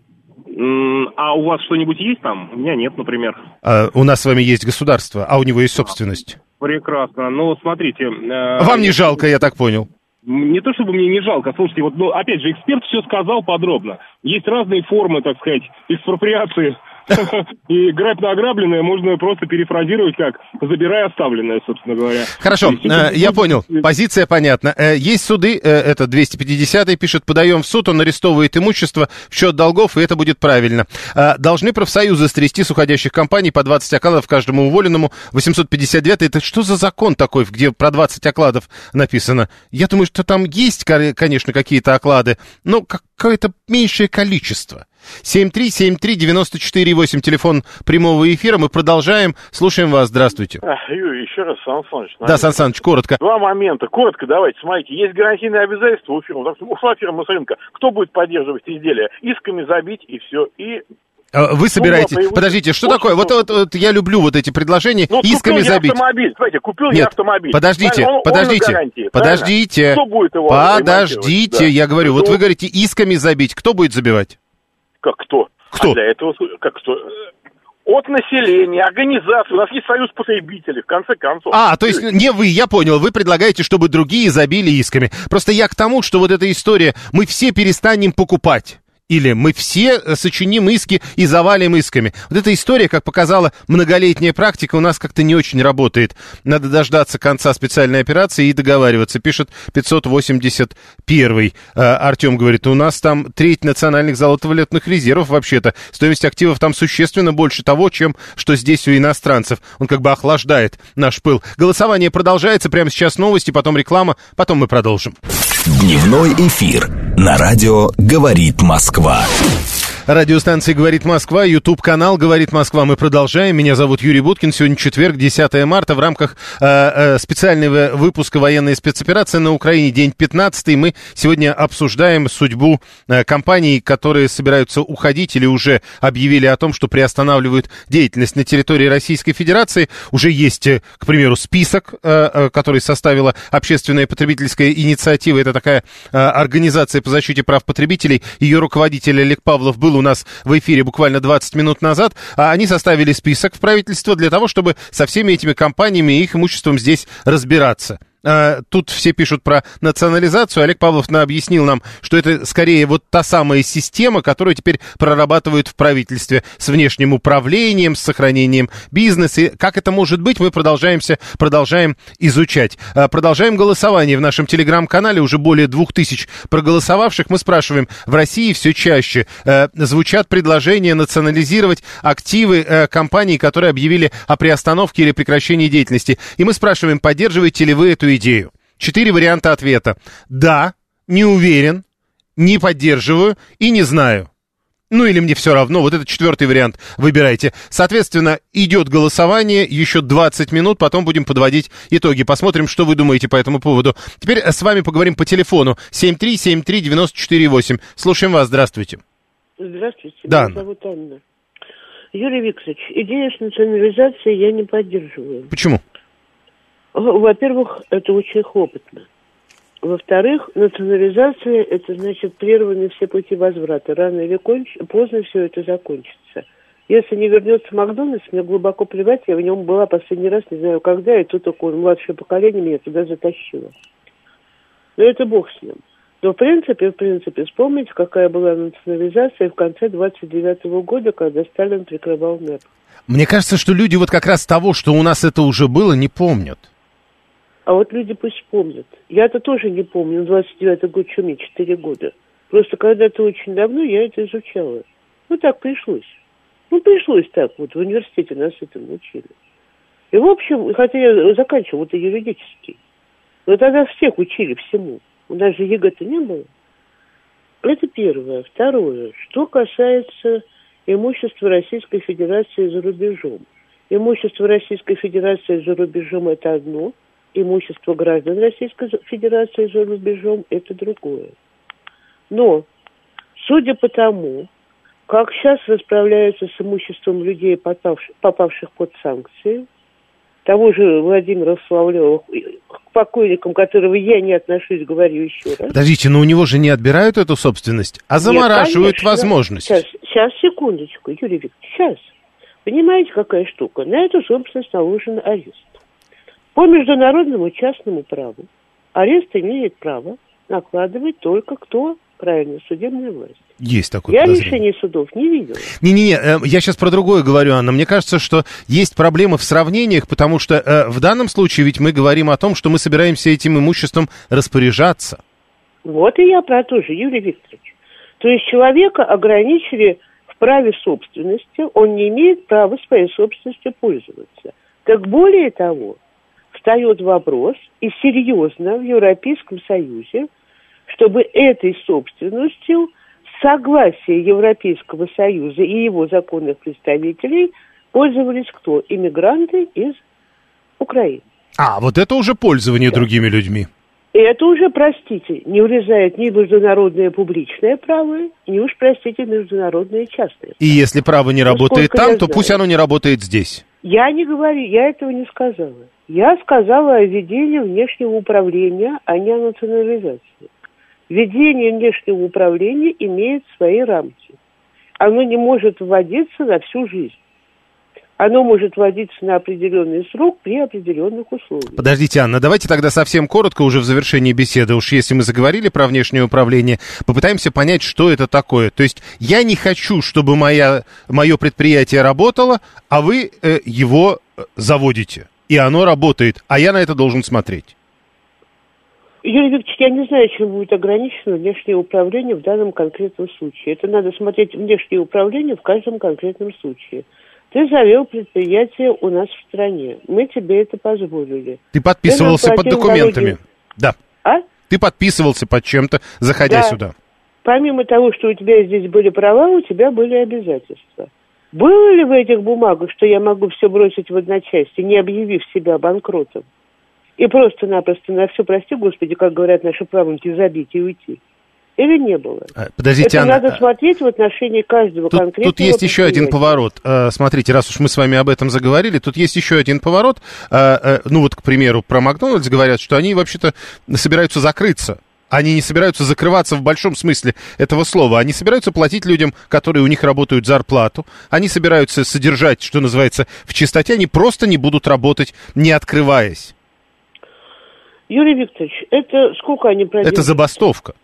[SPEAKER 7] А у вас что-нибудь есть там? У меня нет, например.
[SPEAKER 2] А, у нас с вами есть государство, а у него есть собственность.
[SPEAKER 7] Прекрасно. Ну, смотрите... Э,
[SPEAKER 2] Вам не жалко, я так понял.
[SPEAKER 7] Не то, чтобы мне не жалко. Слушайте, вот, ну, опять же, эксперт все сказал подробно. Есть разные формы, так сказать, экспроприации. И грабь на ограбленное можно просто перефразировать как «забирай оставленное», собственно говоря.
[SPEAKER 2] Хорошо, я понял, позиция понятна. Есть суды, это двести пятидесятый пишет, подаем в суд, он арестовывает имущество в счет долгов, и это будет правильно. Должны профсоюзы стрясти с уходящих компаний по двадцать окладов каждому уволенному. восемьсот пятьдесят девятый, это что за закон такой, где про двадцать окладов написано? Я думаю, что там есть, конечно, какие-то оклады, но какое-то меньшее количество. семь три семь три девять четыре восемь, телефон прямого эфира. Мы продолжаем. Слушаем вас. Здравствуйте.
[SPEAKER 8] Юрий, еще раз, Сан Саныч.
[SPEAKER 2] Да, Сан Саныч, коротко.
[SPEAKER 8] Два момента. Коротко давайте. Смотрите, есть гарантийные обязательства у фирмы. Ушла фирма с рынка. Кто будет поддерживать изделия? Исками забить и все. И...
[SPEAKER 2] Вы собираетесь... Ну, подождите, что такое? Вот, вот, вот я люблю вот эти предложения. Ну, исками
[SPEAKER 8] купил
[SPEAKER 2] забить.
[SPEAKER 8] Я автомобиль. Смотрите, купил
[SPEAKER 2] Нет,
[SPEAKER 8] я автомобиль.
[SPEAKER 2] Подождите,
[SPEAKER 8] он,
[SPEAKER 2] подождите,
[SPEAKER 8] он гарантии,
[SPEAKER 2] подождите.
[SPEAKER 8] Кто будет его
[SPEAKER 2] Подождите, да. Я говорю, ну, вот вы говорите, исками забить. Кто будет забивать?
[SPEAKER 8] Как кто?
[SPEAKER 2] Кто?
[SPEAKER 8] А для этого, как кто? От населения, организации. У нас есть союз потребителей, в конце концов.
[SPEAKER 2] А, то есть не вы, я понял. Вы предлагаете, чтобы другие забили исками. Просто я к тому, что вот эта история, мы все перестанем покупать. Или мы все сочиним иски и завалим исками. Вот эта история, как показала многолетняя практика, у нас как-то не очень работает. Надо дождаться конца специальной операции и договариваться. Пишет пятьсот восемьдесят первый. Артем говорит, у нас там треть национальных золотовалютных резервов вообще-то. Стоимость активов там существенно больше того, чем что здесь у иностранцев. Он как бы охлаждает наш пыл. Голосование продолжается. Прямо сейчас новости, потом реклама, потом мы продолжим.
[SPEAKER 1] Дневной эфир на радио «Говорит Москва».
[SPEAKER 2] Радиостанция «Говорит Москва», YouTube-канал «Говорит Москва». Мы продолжаем. Меня зовут Юрий Буткин. Сегодня четверг, десятое марта. В рамках э, э, специального выпуска «Военная спецоперация на Украине», день пятнадцатый. Мы сегодня обсуждаем судьбу э, компаний, которые собираются уходить или уже объявили о том, что приостанавливают деятельность на территории Российской Федерации. Уже есть, э, к примеру, список, э, э, который составила Общественная потребительская инициатива. Это такая э, организация по защите прав потребителей. Ее руководитель Олег Павлов был у нас в эфире буквально двадцать минут назад, а они составили список в правительство для того, чтобы со всеми этими компаниями и их имуществом здесь разбираться. Тут все пишут про национализацию. Олег Павлов объяснил нам, что это скорее вот та самая система, которую теперь прорабатывают в правительстве с внешним управлением, с сохранением бизнеса. И как это может быть, мы продолжаемся, продолжаем изучать. Продолжаем голосование в нашем телеграм-канале. Уже более двух тысяч проголосовавших. Мы спрашиваем, в России все чаще э, звучат предложения национализировать активы э, компаний, которые объявили о приостановке или прекращении деятельности. И мы спрашиваем, поддерживаете ли вы эту идею. Четыре варианта ответа. Да, не уверен, не поддерживаю и не знаю. Ну или мне все равно. Вот это четвертый вариант выбирайте. Соответственно, идет голосование. Еще двадцать минут, потом будем подводить итоги. Посмотрим, что вы думаете по этому поводу. Теперь с вами поговорим по телефону. семь три семь три девять четыре восемь. Слушаем вас. Здравствуйте.
[SPEAKER 9] Здравствуйте.
[SPEAKER 2] Да.
[SPEAKER 9] Меня зовут Анна. Юрий Викторович, идею с национализацией я не поддерживаю.
[SPEAKER 2] Почему?
[SPEAKER 9] Во-первых, это очень хлопотно. Во-вторых, национализация, это значит прерваны все пути возврата. Рано или конч... поздно все это закончится. Если не вернется Макдональдс, мне глубоко плевать, я в нем была последний раз, не знаю когда, и тут такое младшее поколение меня туда затащило. Но это бог с ним. Но в принципе, в принципе, вспомните, какая была национализация в конце двадцать девятого года, когда Сталин прикрывал НЭП.
[SPEAKER 2] Мне кажется, что люди вот как раз того, что у нас это уже было, не помнят.
[SPEAKER 9] А вот люди пусть вспомнят. Я-то тоже не помню, двадцать девятый год, что мне, четыре года. Просто когда-то очень давно я это изучала. Ну, так пришлось. Ну, пришлось так вот, в университете нас этому учили. И, в общем, хотя я заканчивала вот юридический, но тогда всех учили всему. У нас же ЕГЭ-то не было. Это первое. Второе. Что касается имущества Российской Федерации за рубежом. Имущество Российской Федерации за рубежом – это одно. Имущество граждан Российской Федерации за рубежом – это другое. Но, судя по тому, как сейчас расправляются с имуществом людей, попавших, попавших под санкции, того же Владимира Соловьева, к покойникам, которого я не отношусь, говорю еще раз.
[SPEAKER 2] Подождите, но у него же не отбирают эту собственность, а замораживают Нет, возможность.
[SPEAKER 9] Сейчас, сейчас, секундочку, Юрий Викторович, сейчас. Понимаете, какая штука? На эту собственность наложен арест. По международному частному праву арест имеет право накладывать только кто? Правильно, судебная власть.
[SPEAKER 2] Есть такое
[SPEAKER 9] Я
[SPEAKER 2] подозрение.
[SPEAKER 9] решений судов не видела.
[SPEAKER 2] Не-не-не, я сейчас про другое говорю, Анна. Мне кажется, что есть проблемы в сравнениях, потому что э, в данном случае ведь мы говорим о том, что мы собираемся этим имуществом распоряжаться.
[SPEAKER 9] Вот и я про то же, Юрий Викторович. То есть человека ограничили в праве собственности, он не имеет права своей собственностью пользоваться. Так более того, встает вопрос, и серьезно в Европейском Союзе, чтобы этой собственностью с согласия Европейского Союза и его законных представителей пользовались кто? Иммигранты из Украины.
[SPEAKER 2] А, вот это уже пользование да. другими людьми.
[SPEAKER 9] И это уже, простите, не влезает ни международное публичное право, ни уж, простите, международное частное право.
[SPEAKER 2] И если право не работает там, то пусть оно не работает здесь.
[SPEAKER 9] Я не говорю, я этого не сказала. Я сказала о ведении внешнего управления, а не о национализации. Ведение внешнего управления имеет свои рамки. Оно не может вводиться на всю жизнь. Оно может вводиться на определенный срок при определенных условиях.
[SPEAKER 2] Подождите, Анна, давайте тогда совсем коротко уже в завершении беседы, уж если мы заговорили про внешнее управление, попытаемся понять, что это такое. То есть я не хочу, чтобы моя, мое предприятие работало, а вы э, его заводите, и оно работает, а я на это должен смотреть.
[SPEAKER 9] Юрий Викторович, я не знаю, чем будет ограничено внешнее управление в данном конкретном случае. Это надо смотреть внешнее управление в каждом конкретном случае. Ты завел предприятие у нас в стране. Мы тебе это позволили.
[SPEAKER 2] Ты подписывался под документами.
[SPEAKER 9] Налоги.
[SPEAKER 2] Да.
[SPEAKER 9] А?
[SPEAKER 2] Ты подписывался под чем-то, заходя
[SPEAKER 9] да.
[SPEAKER 2] сюда.
[SPEAKER 9] помимо того, что у тебя здесь были права, у тебя были обязательства. Было ли в этих бумагах, что я могу все бросить в одночасье, не объявив себя банкротом? И просто-напросто на все, прости, Господи, как говорят наши правнуки, забить и уйти? Или не было?
[SPEAKER 2] Подождите,
[SPEAKER 9] Это
[SPEAKER 2] Анна,
[SPEAKER 9] надо смотреть в отношении каждого
[SPEAKER 2] тут,
[SPEAKER 9] конкретного.
[SPEAKER 2] Тут есть еще один поворот. Смотрите, раз уж мы с вами об этом заговорили, тут есть еще один поворот. Ну вот, к примеру, про Макдональдс говорят, что они вообще-то собираются закрыться. Они не собираются закрываться в большом смысле этого слова. Они собираются платить людям, которые у них работают, зарплату. Они собираются содержать, что называется, в чистоте. Они просто не будут работать, не открываясь.
[SPEAKER 9] Юрий Викторович, это сколько они проделали?
[SPEAKER 2] Это забастовка.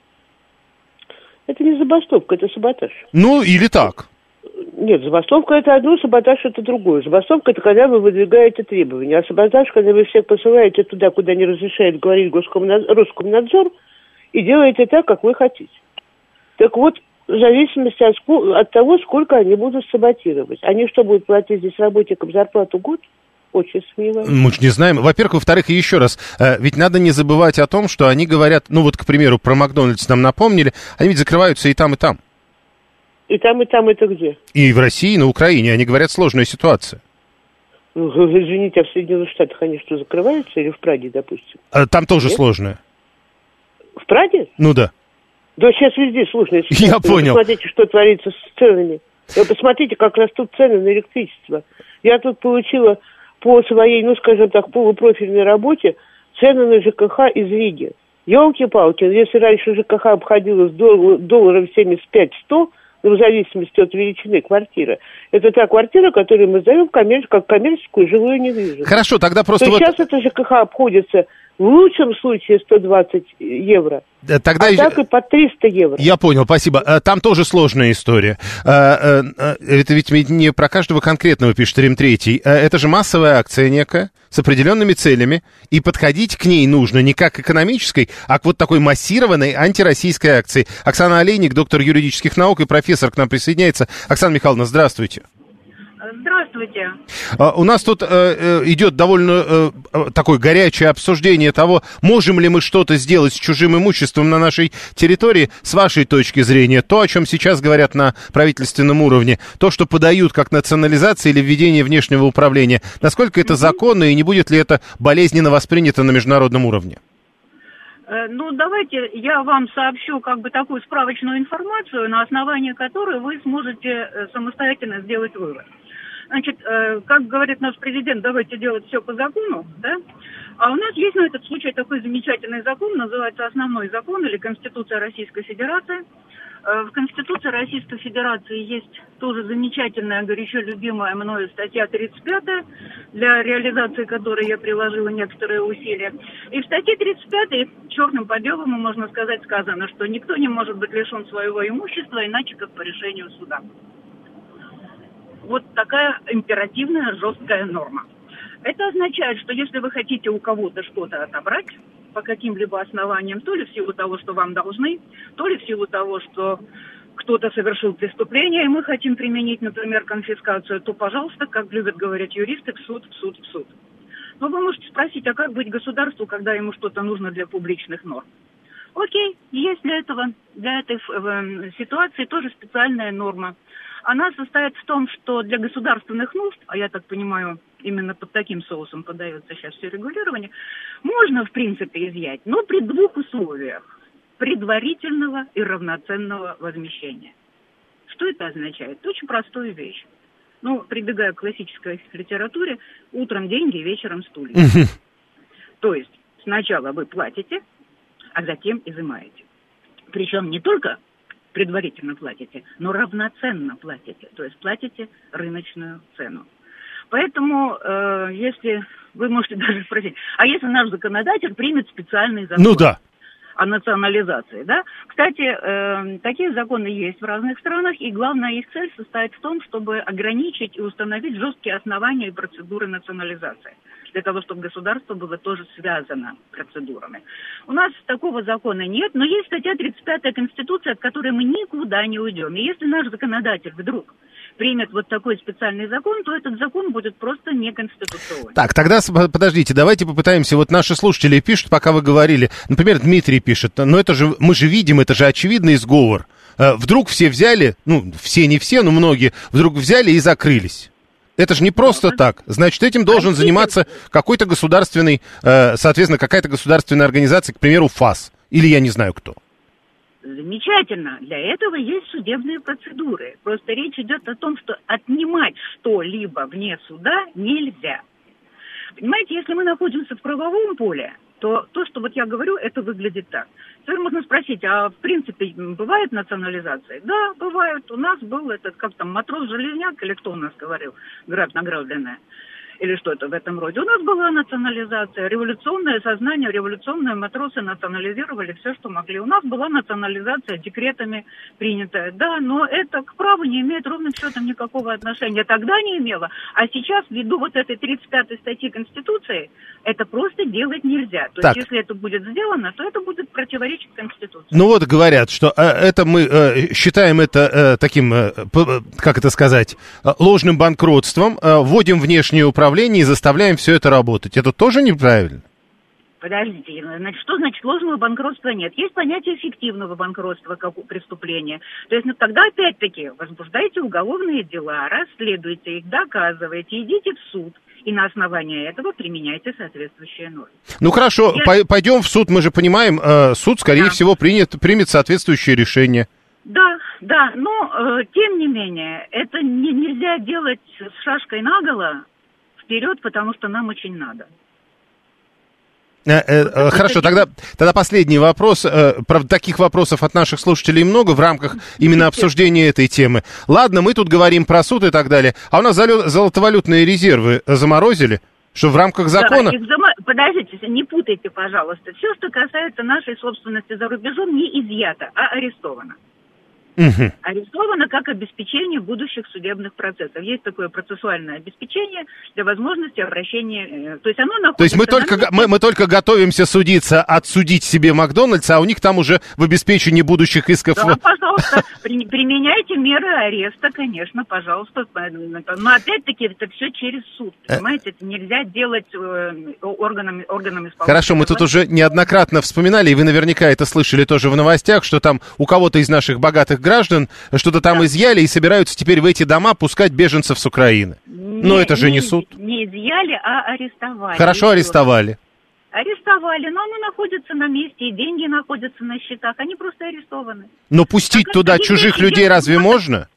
[SPEAKER 9] Это не забастовка, это саботаж.
[SPEAKER 2] Ну, или так.
[SPEAKER 9] Нет, забастовка это одно, саботаж это другое. Забастовка это когда вы выдвигаете требования, а саботаж, когда вы всех посылаете туда, куда не разрешает говорить Роскомнадзор, и делаете так, как вы хотите. Так вот, в зависимости от, от того, сколько они будут саботировать. Они что, будут платить здесь работникам зарплату год? Очень сомневаюсь.
[SPEAKER 2] Мы же не знаем. Во-первых, во-вторых, и еще раз, ведь надо не забывать о том, что они говорят, ну вот, к примеру, про Макдональдс нам напомнили, они ведь закрываются и там, и там.
[SPEAKER 9] И там, и там это где?
[SPEAKER 2] И в России, и на Украине. Они говорят, сложная ситуация.
[SPEAKER 9] Ну, извините, а в Соединенных Штатах они что, закрываются? Или в Праге, допустим?
[SPEAKER 2] Там тоже
[SPEAKER 9] Нет?
[SPEAKER 2] сложная.
[SPEAKER 9] В Праге?
[SPEAKER 2] Ну да.
[SPEAKER 9] Да сейчас везде сложная ситуация.
[SPEAKER 2] Я понял.
[SPEAKER 9] Вы посмотрите, что творится с ценами. Вы посмотрите, как растут цены на электричество. Я тут получила по своей, ну, скажем так, полупрофильной работе цены на ЖКХ из Риги. Ёлки-палки, если раньше ЖКХ обходилось долларов семьдесят пять - сто, ну, в зависимости от величины квартиры, это та квартира, которую мы сдаем коммерч... как коммерческую жилую недвижимость.
[SPEAKER 2] Хорошо, тогда просто
[SPEAKER 9] То
[SPEAKER 2] вот...
[SPEAKER 9] сейчас это ЖКХ обходится в лучшем случае сто двадцать евро.
[SPEAKER 2] Тогда
[SPEAKER 9] а
[SPEAKER 2] еще...
[SPEAKER 9] так и по триста евро.
[SPEAKER 2] Я понял, спасибо. Там тоже сложная история. Это ведь не про каждого конкретного пишет Рим Третий. Это же массовая акция некая, с определенными целями, и подходить к ней нужно не как к экономической, а к вот такой массированной антироссийской акции. Оксана Олейник, доктор юридических наук и профессор, к нам присоединяется. Оксана Михайловна, здравствуйте.
[SPEAKER 10] Здравствуйте.
[SPEAKER 2] У нас тут э, идет довольно э, такое горячее обсуждение того, можем ли мы что-то сделать с чужим имуществом на нашей территории. С вашей точки зрения, то, о чем сейчас говорят на правительственном уровне, то, что подают как национализация или введение внешнего управления, насколько это законно и не будет ли это болезненно воспринято на международном уровне?
[SPEAKER 10] Ну, давайте я вам сообщу как бы такую справочную информацию, на основании которой вы сможете самостоятельно сделать вывод. Значит, как говорит наш президент, давайте делать все по закону, да? А у нас есть на этот случай такой замечательный закон, называется Основной закон или Конституция Российской Федерации. В Конституции Российской Федерации есть тоже замечательная, горячо любимая мною статья тридцать пятая, для реализации которой я приложила некоторые усилия. И в статье тридцать пятой черным по белому, можно сказать, сказано, что никто не может быть лишен своего имущества, иначе как по решению суда. Вот такая императивная, жесткая норма. Это означает, что если вы хотите у кого-то что-то отобрать по каким-либо основаниям, то ли в силу того, что вам должны, то ли в силу того, что кто-то совершил преступление, и мы хотим применить, например, конфискацию, то, пожалуйста, как любят говорить юристы, в суд, в суд, в суд. Но вы можете спросить, а как быть государству, когда ему что-то нужно для публичных норм? Окей, есть для этого, для этой э, ситуации тоже специальная норма. Она состоит в том, что для государственных нужд, а я так понимаю, именно под таким соусом подается сейчас все регулирование, можно, в принципе, изъять, но при двух условиях: предварительного и равноценного возмещения. Что это означает? Очень простую вещь. Ну, прибегая к классической литературе, утром деньги, вечером стулья. То есть сначала вы платите, а затем изымаете. Причем не только предварительно платите, но равноценно платите, то есть платите рыночную цену. Поэтому, э, если вы можете даже спросить, а если наш законодатель примет специальный закон
[SPEAKER 2] ну, да.
[SPEAKER 10] о национализации, да? Кстати, э, такие законы есть в разных странах, и главная их цель состоит в том, чтобы ограничить и установить жесткие основания и процедуры национализации. для того, чтобы государство было тоже связано процедурами. У нас такого закона нет, но есть статья тридцать пятая Конституции, от которой мы никуда не уйдем. И если наш законодатель вдруг примет вот такой специальный закон, то этот закон будет просто неконституционный.
[SPEAKER 2] Так, тогда подождите, давайте попытаемся, вот наши слушатели пишут, пока вы говорили, например, Дмитрий пишет, но это же, мы же видим, это же очевидный сговор. Вдруг все взяли, ну, все не все, но многие, вдруг взяли и закрылись. Это же не просто так. Значит, этим должен заниматься какой-то государственный, соответственно, какая-то государственная организация, к примеру, ФАС. Или я не знаю кто.
[SPEAKER 10] Замечательно. Для этого есть судебные процедуры. Просто речь идет о том, что отнимать что-либо вне суда нельзя. Понимаете, если мы находимся в правовом поле, то то, что вот я говорю, это выглядит так. Теперь можно спросить, а в принципе бывает национализация? Да, бывает. У нас был этот, как там, матрос-железняк, или кто у нас говорил, грабь награбленная, или что-то в этом роде. У нас была национализация, революционное сознание, революционные матросы национализировали все, что могли. У нас была национализация декретами принятая. Да, но это к праву не имеет ровным счетом никакого отношения. Тогда не имело. А сейчас, ввиду вот этой тридцать пятой статьи Конституции, это просто делать нельзя. То
[SPEAKER 2] так.
[SPEAKER 10] есть, если это будет сделано, то это будет противоречить Конституции.
[SPEAKER 2] Ну вот говорят, что э, это мы э, считаем это э, таким, э, как это сказать, э, ложным банкротством, э, вводим внешнее управление и заставляем все это работать. Это тоже неправильно?
[SPEAKER 10] Подождите, значит, что значит ложного банкротства нет? Есть понятие фиктивного банкротства как преступления. То есть, ну, тогда опять-таки возбуждайте уголовные дела, расследуйте их, доказывайте, идите в суд. И на основании этого применяйте соответствующие нормы.
[SPEAKER 2] Ну хорошо, Я... пойдем в суд, мы же понимаем, э, суд, скорее да. всего, принят, примет соответствующее решение.
[SPEAKER 10] Да, да, но э, тем не менее, это не, нельзя делать с шашкой наголо вперед, потому что нам очень надо.
[SPEAKER 2] Э, э, хорошо, тогда, тогда последний вопрос. Правда, таких вопросов от наших слушателей много в рамках именно обсуждения этой темы. Ладно, мы тут говорим про суд и так далее. А у нас золотовалютные резервы заморозили? Что в рамках закона...
[SPEAKER 10] Да, зам... Подождите, не путайте, пожалуйста. Все, что касается нашей собственности за рубежом, не изъято, а арестовано. Угу. Арестовано как обеспечение будущих судебных процессов. Есть такое процессуальное обеспечение для возможности обращения. То есть оно находится...
[SPEAKER 2] То есть мы только, месте... мы, мы только готовимся судиться, отсудить себе Макдональдса, а у них там уже в обеспечении будущих исков...
[SPEAKER 10] Да, пожалуйста, применяйте меры ареста, конечно, пожалуйста. Но опять-таки это все через суд, понимаете? Это нельзя делать органами, органами исполнения.
[SPEAKER 2] Хорошо, мы тут уже неоднократно вспоминали, и вы наверняка это слышали тоже в новостях, что там у кого-то из наших богатых граждан что-то там да. изъяли и собираются теперь в эти дома пускать беженцев с Украины. Не, но это же не, не суд.
[SPEAKER 10] Не изъяли, а арестовали.
[SPEAKER 2] Хорошо, арестовали.
[SPEAKER 10] Арестовали, но оно находится на месте, и деньги находятся на счетах, они просто арестованы.
[SPEAKER 2] Но пустить так, туда чужих людей разве можно?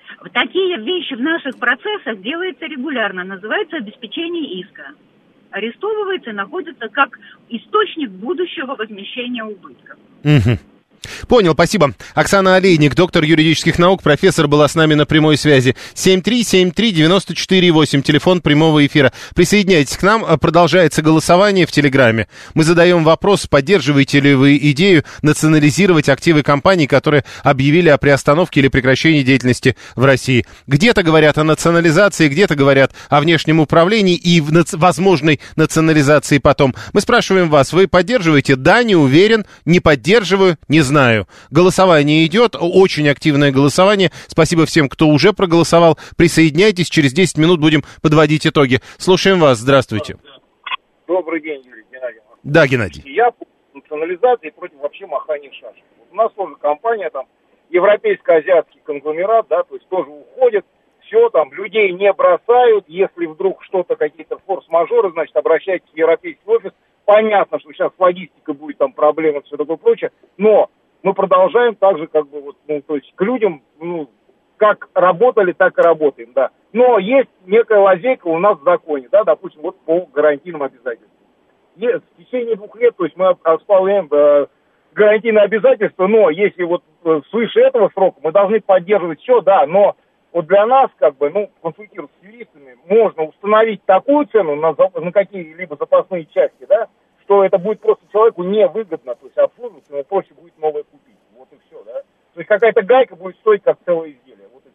[SPEAKER 10] Такие вещи в наших процессах делаются регулярно, называется обеспечение иска. Арестовывается и находится как источник будущего возмещения убытков.
[SPEAKER 2] Угу. Понял, спасибо. Оксана Олейник, доктор юридических наук, профессор, была с нами на прямой связи. семь три семь три девять четыре восемь, телефон прямого эфира. Присоединяйтесь к нам, продолжается голосование в Телеграме. Мы задаем вопрос, поддерживаете ли вы идею национализировать активы компаний, которые объявили о приостановке или прекращении деятельности в России. Где-то говорят о национализации, где-то говорят о внешнем управлении и в наци- возможной национализации потом. Мы спрашиваем вас, вы поддерживаете? Да, не уверен, не поддерживаю, не знаю. Знаю. Голосование идет, очень активное голосование. Спасибо всем, кто уже проголосовал. Присоединяйтесь, через десять минут будем подводить итоги. Слушаем вас, здравствуйте.
[SPEAKER 11] Добрый день, Юрий Геннадьевич.
[SPEAKER 2] Да, Геннадий.
[SPEAKER 11] Я против национализации, против вообще махания шашек. Вот у нас тоже компания, там, европейско-азиатский конгломерат, да, то есть тоже уходит, все, там, людей не бросают, если вдруг что-то, какие-то форс-мажоры, значит, обращайтесь в европейский офис. Понятно, что сейчас логистика будет, там, проблемы, все такое прочее, но мы продолжаем так же, как бы, вот, ну, то есть к людям, ну, как работали, так и работаем, да. Но есть некая лазейка у нас в законе, да, допустим, вот по гарантийным обязательствам. Есть, в течение двух лет, то есть мы исполняем э, гарантийные обязательства, но если вот э, свыше этого срока мы должны поддерживать все, да, но вот для нас, как бы, ну, консультироваться с юристами, можно установить такую цену на, на какие-либо запасные части, да, что это будет просто человеку невыгодно, то есть обслуживаться, ему проще будет новое купить. Вот и все, да. То есть какая-то гайка будет стоить как целое изделие. Вот и,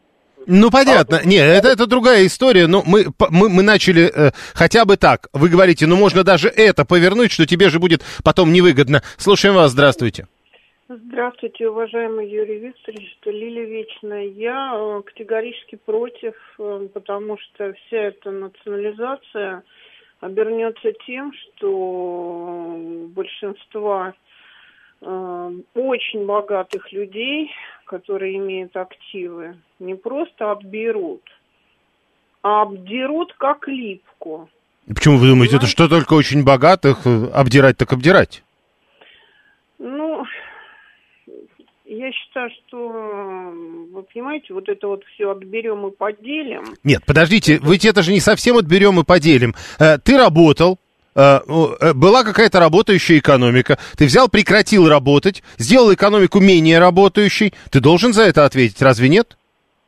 [SPEAKER 2] Ну, понятно. А, Нет, это, это другая история. Но мы, мы, мы начали э, хотя бы так. Вы говорите, ну, можно даже это повернуть, что тебе же будет потом невыгодно. Слушаем вас, здравствуйте.
[SPEAKER 12] Здравствуйте, уважаемый Юрий Викторович, это Лилия Вечная. Я категорически против, потому что вся эта национализация обернется тем, что большинство э, очень богатых людей, которые имеют активы, не просто отберут, а обдерут как липку.
[SPEAKER 2] Почему вы думаете, это что только очень богатых обдирать так обдирать?
[SPEAKER 12] Ну... Я считаю, что, вы понимаете, вот это вот все отберем и поделим.
[SPEAKER 2] Нет, подождите, ведь это же не совсем отберем и поделим. Ты работал, была какая-то работающая экономика, ты взял, прекратил работать, сделал экономику менее работающей, ты должен за это ответить, разве нет?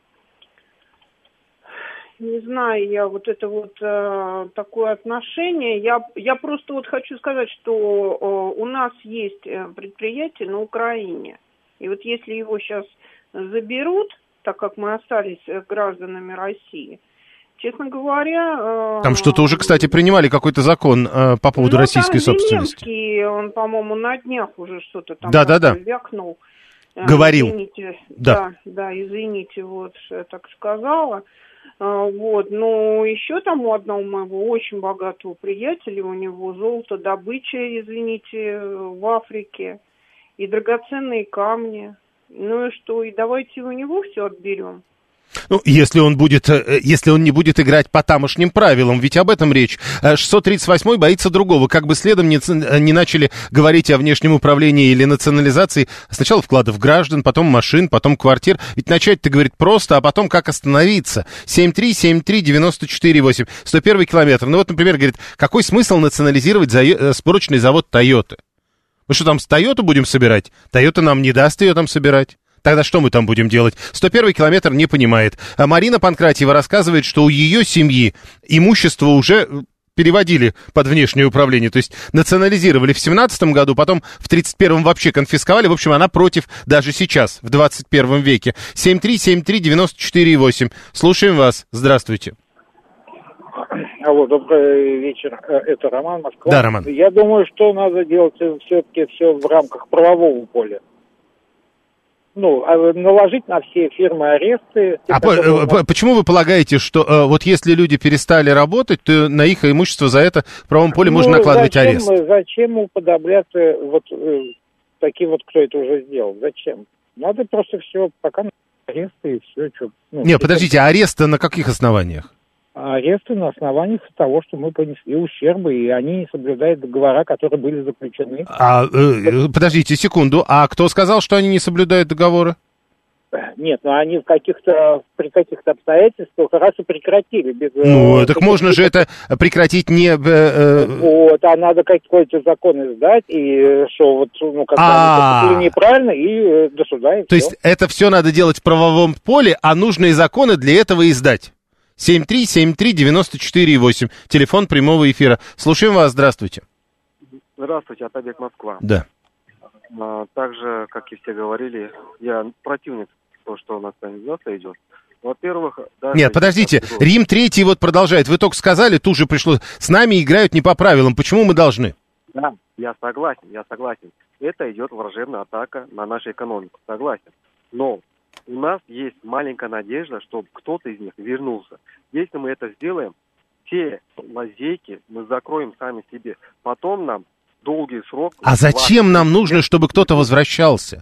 [SPEAKER 12] Не знаю, я вот это вот э, такое отношение. Я, я просто вот хочу сказать, что э, у нас есть предприятие на Украине. И вот если его сейчас заберут, так как мы остались гражданами России, честно говоря... Э,
[SPEAKER 2] там что-то уже, кстати, принимали какой-то закон э, по поводу ну, российской там собственности.
[SPEAKER 12] Зеленский, он, по-моему, на днях уже что-то там
[SPEAKER 2] да, да, да.
[SPEAKER 12] вякнул.
[SPEAKER 2] Говорил.
[SPEAKER 12] Извините,
[SPEAKER 2] да.
[SPEAKER 12] да, да, извините, вот, что я так сказала. Вот, но еще там у одного моего очень богатого приятеля, у него золотодобыча, извините, в Африке, и драгоценные камни. Ну и что, и давайте у него все отберем.
[SPEAKER 2] Ну, если он будет, если он не будет играть по тамошним правилам, ведь об этом речь. шестьсот тридцать восьмой боится другого, как бы следом не, не начали говорить о внешнем управлении или национализации. Сначала вкладов граждан, потом машин, потом квартир. Ведь начать-то, говорит, просто, а потом как остановиться. семь три семь три девяносто четыре восемь, сто первый километр. Ну вот, например, говорит, какой смысл национализировать за... сборочный завод Тойоты? Мы что, там с Тойоту будем собирать? Тойота нам не даст ее там собирать. Тогда что мы там будем делать? сто первый километр не понимает. А Марина Панкратьева рассказывает, что у ее семьи имущество уже переводили под внешнее управление. То есть национализировали в семнадцатом году, потом в тридцать первом вообще конфисковали. В общем, она против даже сейчас, в двадцать первом веке. семь три семь три девяносто четыре восемь. Слушаем вас. Здравствуйте.
[SPEAKER 13] Алло, добрый вечер. Это Роман, Москва.
[SPEAKER 2] Да, Роман.
[SPEAKER 13] Я думаю, что надо делать все-таки все в рамках правового поля. Ну, наложить на все фирмы аресты.
[SPEAKER 2] А по, по, почему вы полагаете, что э, вот если люди перестали работать, то на их имущество за это в правом поле ну, можно накладывать
[SPEAKER 13] зачем,
[SPEAKER 2] арест?
[SPEAKER 13] Зачем уподобляться вот э, таким вот, кто это уже сделал? Зачем? Надо просто все, пока аресты и все. Что, ну,
[SPEAKER 2] Нет, подождите, аресты на каких основаниях?
[SPEAKER 13] Аресты на основании того, что мы понесли ущербы, и они не соблюдают договора, которые были заключены.
[SPEAKER 2] А, э, подождите секунду, а кто сказал, что они не соблюдают договоры?
[SPEAKER 13] Нет, ну они в каких-то, при каких-то обстоятельствах раз и прекратили. Без,
[SPEAKER 2] ну, э, так можно же это прекратить не... Э, э...
[SPEAKER 13] Вот, а надо какой-то закон издать, и что вот, ну, как бы они неправильно, и до суда, и
[SPEAKER 2] То есть это все надо делать в правовом поле, а нужные законы для этого издать? семь три семь три девяносто четыре восемь. Телефон прямого эфира. Слушаем вас. Здравствуйте.
[SPEAKER 14] Здравствуйте, Атабек, Москва.
[SPEAKER 2] Да.
[SPEAKER 14] А, так же, как и все говорили, я противник того, что национализация идет. Во-первых...
[SPEAKER 2] Нет, подождите. Рим Третий вот продолжает. Вы только сказали, тут же пришло... С нами играют не по правилам. Почему мы должны?
[SPEAKER 14] Да, я согласен, я согласен. Это идет враждебная атака на нашу экономику. Согласен. Но... У нас есть маленькая надежда, что кто-то из них вернулся. Если мы это сделаем, те лазейки мы закроем сами себе. Потом нам долгий срок...
[SPEAKER 2] А зачем нам нужно, чтобы кто-то возвращался?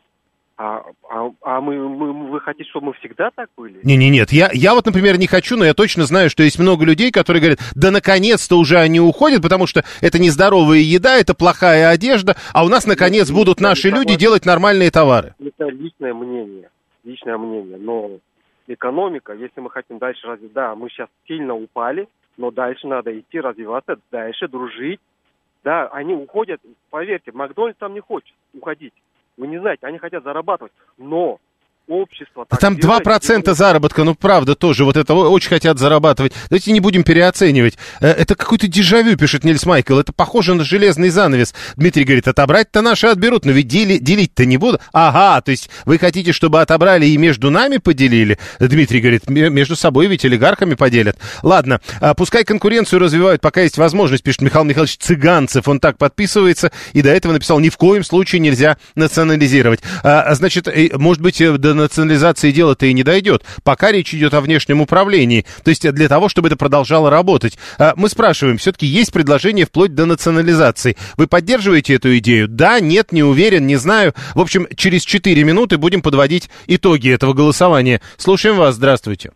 [SPEAKER 14] А, а, а мы, мы, вы хотите, чтобы мы всегда так были?
[SPEAKER 2] Не-не-нет, я, я вот, например, не хочу, но я точно знаю, что есть много людей, которые говорят, да наконец-то уже они уходят, потому что это нездоровая еда, это плохая одежда, а у нас наконец будут наши люди делать нормальные товары.
[SPEAKER 14] Это личное мнение. Личное мнение, но экономика, если мы хотим дальше развивать, да, мы сейчас сильно упали, но дальше надо идти, развиваться, дальше дружить. Да, они уходят, поверьте, Макдональдс там не хочет уходить. Вы не знаете, они хотят зарабатывать, но общество...
[SPEAKER 2] А там два процента
[SPEAKER 14] делает...
[SPEAKER 2] заработка, ну правда тоже, вот это очень хотят зарабатывать. Давайте не будем переоценивать. Это какой-то дежавю, пишет Нильс Майкл, это похоже на железный занавес. Дмитрий говорит, отобрать-то наши отберут, но ведь дели, делить-то не буду. Ага, то есть вы хотите, чтобы отобрали и между нами поделили? Дмитрий говорит, между собой ведь олигархами поделят. Ладно, пускай конкуренцию развивают, пока есть возможность, пишет Михаил Михайлович Цыганцев, он так подписывается, и до этого написал, ни в коем случае нельзя национализировать. А, значит, может быть, до национализации дела-то и не дойдет. Пока речь идет о внешнем управлении. То есть для того, чтобы это продолжало работать. А, мы спрашиваем, все-таки есть предложение вплоть до национализации. Вы поддерживаете эту идею? Да, нет, не уверен, не знаю. В общем, через четыре минуты будем подводить итоги этого голосования. Слушаем вас, здравствуйте.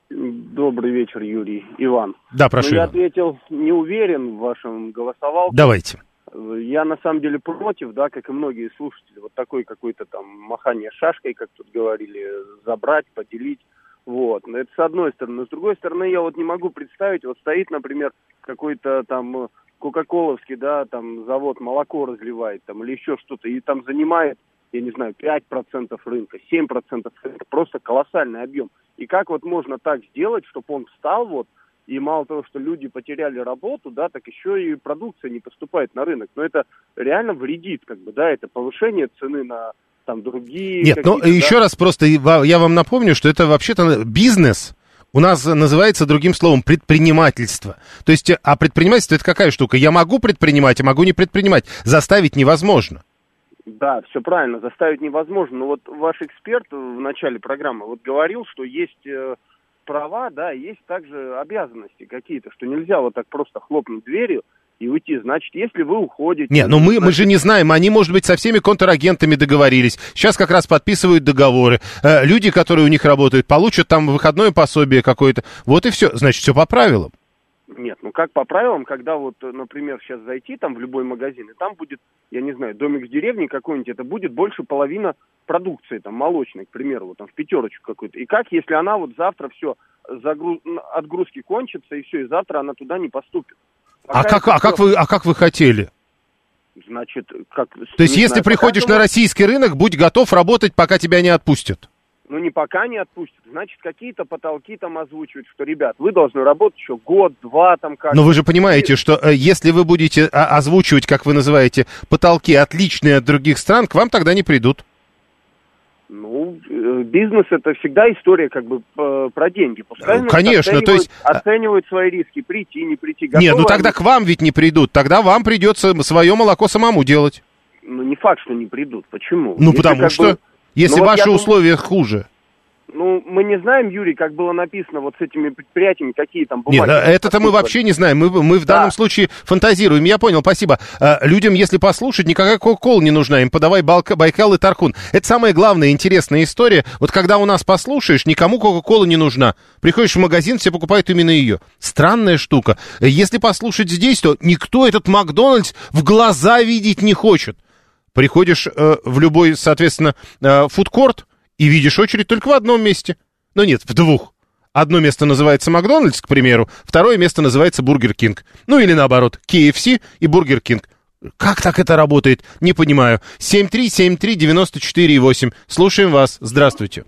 [SPEAKER 15] Добрый вечер, Юрий. Иван.
[SPEAKER 2] Да, прошу.
[SPEAKER 15] Ну, я ответил, не уверен в вашем голосовалке.
[SPEAKER 2] Давайте.
[SPEAKER 15] Я на самом деле против, да, как и многие слушатели, вот такой какой-то там махание шашкой, как тут говорили, забрать, поделить, вот. Но это с одной стороны. С другой стороны, я вот не могу представить, вот стоит, например, какой-то там кока-коловский, да, там завод молоко разливает, там, или еще что-то, и там занимает, я не знаю, пять процентов рынка, семь процентов рынка, просто колоссальный объем. И как вот можно так сделать, чтобы он встал вот, и мало того, что люди потеряли работу, да, так еще и продукция не поступает на рынок. Но это реально вредит, как бы, да, это повышение цены на там другие...
[SPEAKER 2] Нет, ну
[SPEAKER 15] да?
[SPEAKER 2] еще раз просто я вам напомню, что это вообще-то бизнес. У нас называется другим словом предпринимательство. То есть, а предпринимательство это какая штука? Я могу предпринимать, а могу не предпринимать. Заставить невозможно.
[SPEAKER 15] Да, все правильно, заставить невозможно. Но вот ваш эксперт в начале программы вот говорил, что есть... права, да, есть также обязанности какие-то, что нельзя вот так просто хлопнуть дверью и уйти. Значит, если вы уходите...
[SPEAKER 2] Не, ну мы,
[SPEAKER 15] значит...
[SPEAKER 2] мы же не знаем, они, может быть, со всеми контрагентами договорились. Сейчас как раз подписывают договоры. Э, люди, которые у них работают, получат там выходное пособие какое-то. Вот и все. Значит, все по правилам.
[SPEAKER 15] Нет, ну как по правилам, когда вот, например, сейчас зайти там в любой магазин, и там будет, я не знаю, домик в деревне какой-нибудь, это будет больше половина продукции, там, молочной, к примеру, вот там в пятерочку какую-то. И как, если она вот завтра все, загруз... отгрузки кончатся, и все, и завтра она туда не поступит?
[SPEAKER 2] А как, а, как вы, а как вы хотели?
[SPEAKER 15] Значит, как...
[SPEAKER 2] То есть, если знаю, приходишь на российский рынок, будь готов работать, пока тебя не отпустят.
[SPEAKER 15] Ну, не пока не отпустят, значит, какие-то потолки там озвучивают, что, ребят, вы должны работать еще год, два, там как-то.
[SPEAKER 2] Но вы же понимаете, что э, если вы будете а, озвучивать, как вы называете, потолки, отличные от других стран, к вам тогда не придут.
[SPEAKER 15] Ну, э, бизнес — это всегда история как бы э, про деньги. Пускай
[SPEAKER 2] конечно, то есть...
[SPEAKER 15] Оценивают свои риски, прийти, не прийти. Готовы
[SPEAKER 2] Нет, ну тогда
[SPEAKER 15] они...
[SPEAKER 2] к вам ведь не придут, тогда вам придется свое молоко самому делать.
[SPEAKER 15] Ну, не факт, что не придут. Почему?
[SPEAKER 2] Ну, если потому что... Бы... Если ну, ваши вот условия думаю, хуже.
[SPEAKER 15] Ну, мы не знаем, Юрий, как было написано вот с этими предприятиями, какие там бумаги.
[SPEAKER 2] Нет, это-то мы вообще не знаем. Мы, мы в да. данном случае фантазируем. Я понял, спасибо. А, людям, если послушать, никакая кока-кола не нужна. Им подавай Балка, Байкал и Тархун. Это самая главная интересная история. Вот когда у нас послушаешь, никому кока-кола не нужна. Приходишь в магазин, все покупают именно ее. Странная штука. Если послушать здесь, то никто этот Макдональдс в глаза видеть не хочет. Приходишь э, в любой, соответственно, э, фудкорт и видишь очередь только в одном месте. Ну нет, в двух. Одно место называется Макдональдс, к примеру, второе место называется Бургер Кинг. Ну или наоборот, кей эф си и Бургер Кинг. Как так это работает? Не понимаю. семь три семь три девять четыре восемь. Слушаем вас. Здравствуйте.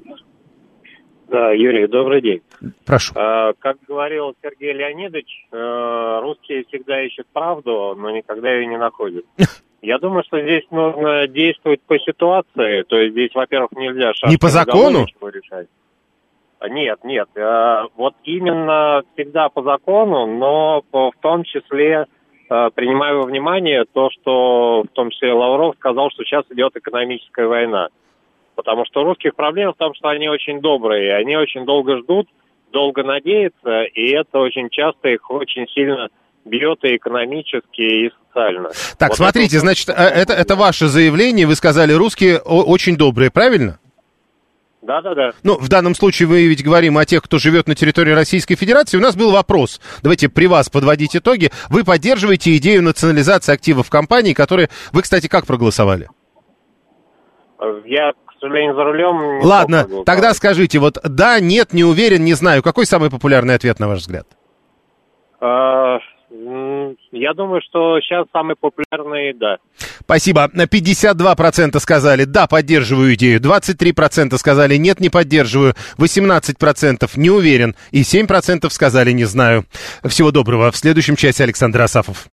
[SPEAKER 16] Да, Юрий, добрый день.
[SPEAKER 2] Прошу.
[SPEAKER 16] А, как говорил Сергей Леонидович, а, русские всегда ищут правду, но никогда ее не находят. Я думаю, что здесь нужно действовать по ситуации. То есть здесь, во-первых, нельзя шашкой
[SPEAKER 2] не по закону
[SPEAKER 16] решать. Нет, нет. А, вот именно всегда по закону, но по, в том числе а, принимаю во внимание то, что в том числе Лавров сказал, что сейчас идет экономическая война. Потому что у русских проблема в том, что они очень добрые, они очень долго ждут, долго надеются, и это очень часто их очень сильно бьет и экономически, и социально.
[SPEAKER 2] Так, вот смотрите, это... значит, это, это ваше заявление, вы сказали, русские очень добрые, правильно?
[SPEAKER 16] Да-да-да.
[SPEAKER 2] Ну, в данном случае мы ведь говорим о тех, кто живет на территории Российской Федерации. У нас был вопрос, давайте при вас подводить итоги. Вы поддерживаете идею национализации активов компаний, которые... Вы, кстати, как проголосовали?
[SPEAKER 16] Я... к сожалению, за рулем...
[SPEAKER 2] Ладно, тогда скажите, вот да, нет, не уверен, не знаю. Какой самый популярный ответ, на ваш взгляд?
[SPEAKER 16] А, я думаю, что сейчас самый популярный, да.
[SPEAKER 2] Спасибо. пятьдесят два процента сказали «да, поддерживаю идею», двадцать три процента сказали «нет, не поддерживаю», восемнадцать процентов «не уверен» и семь процентов сказали «не знаю». Всего доброго. В следующем часе Александр Асафов.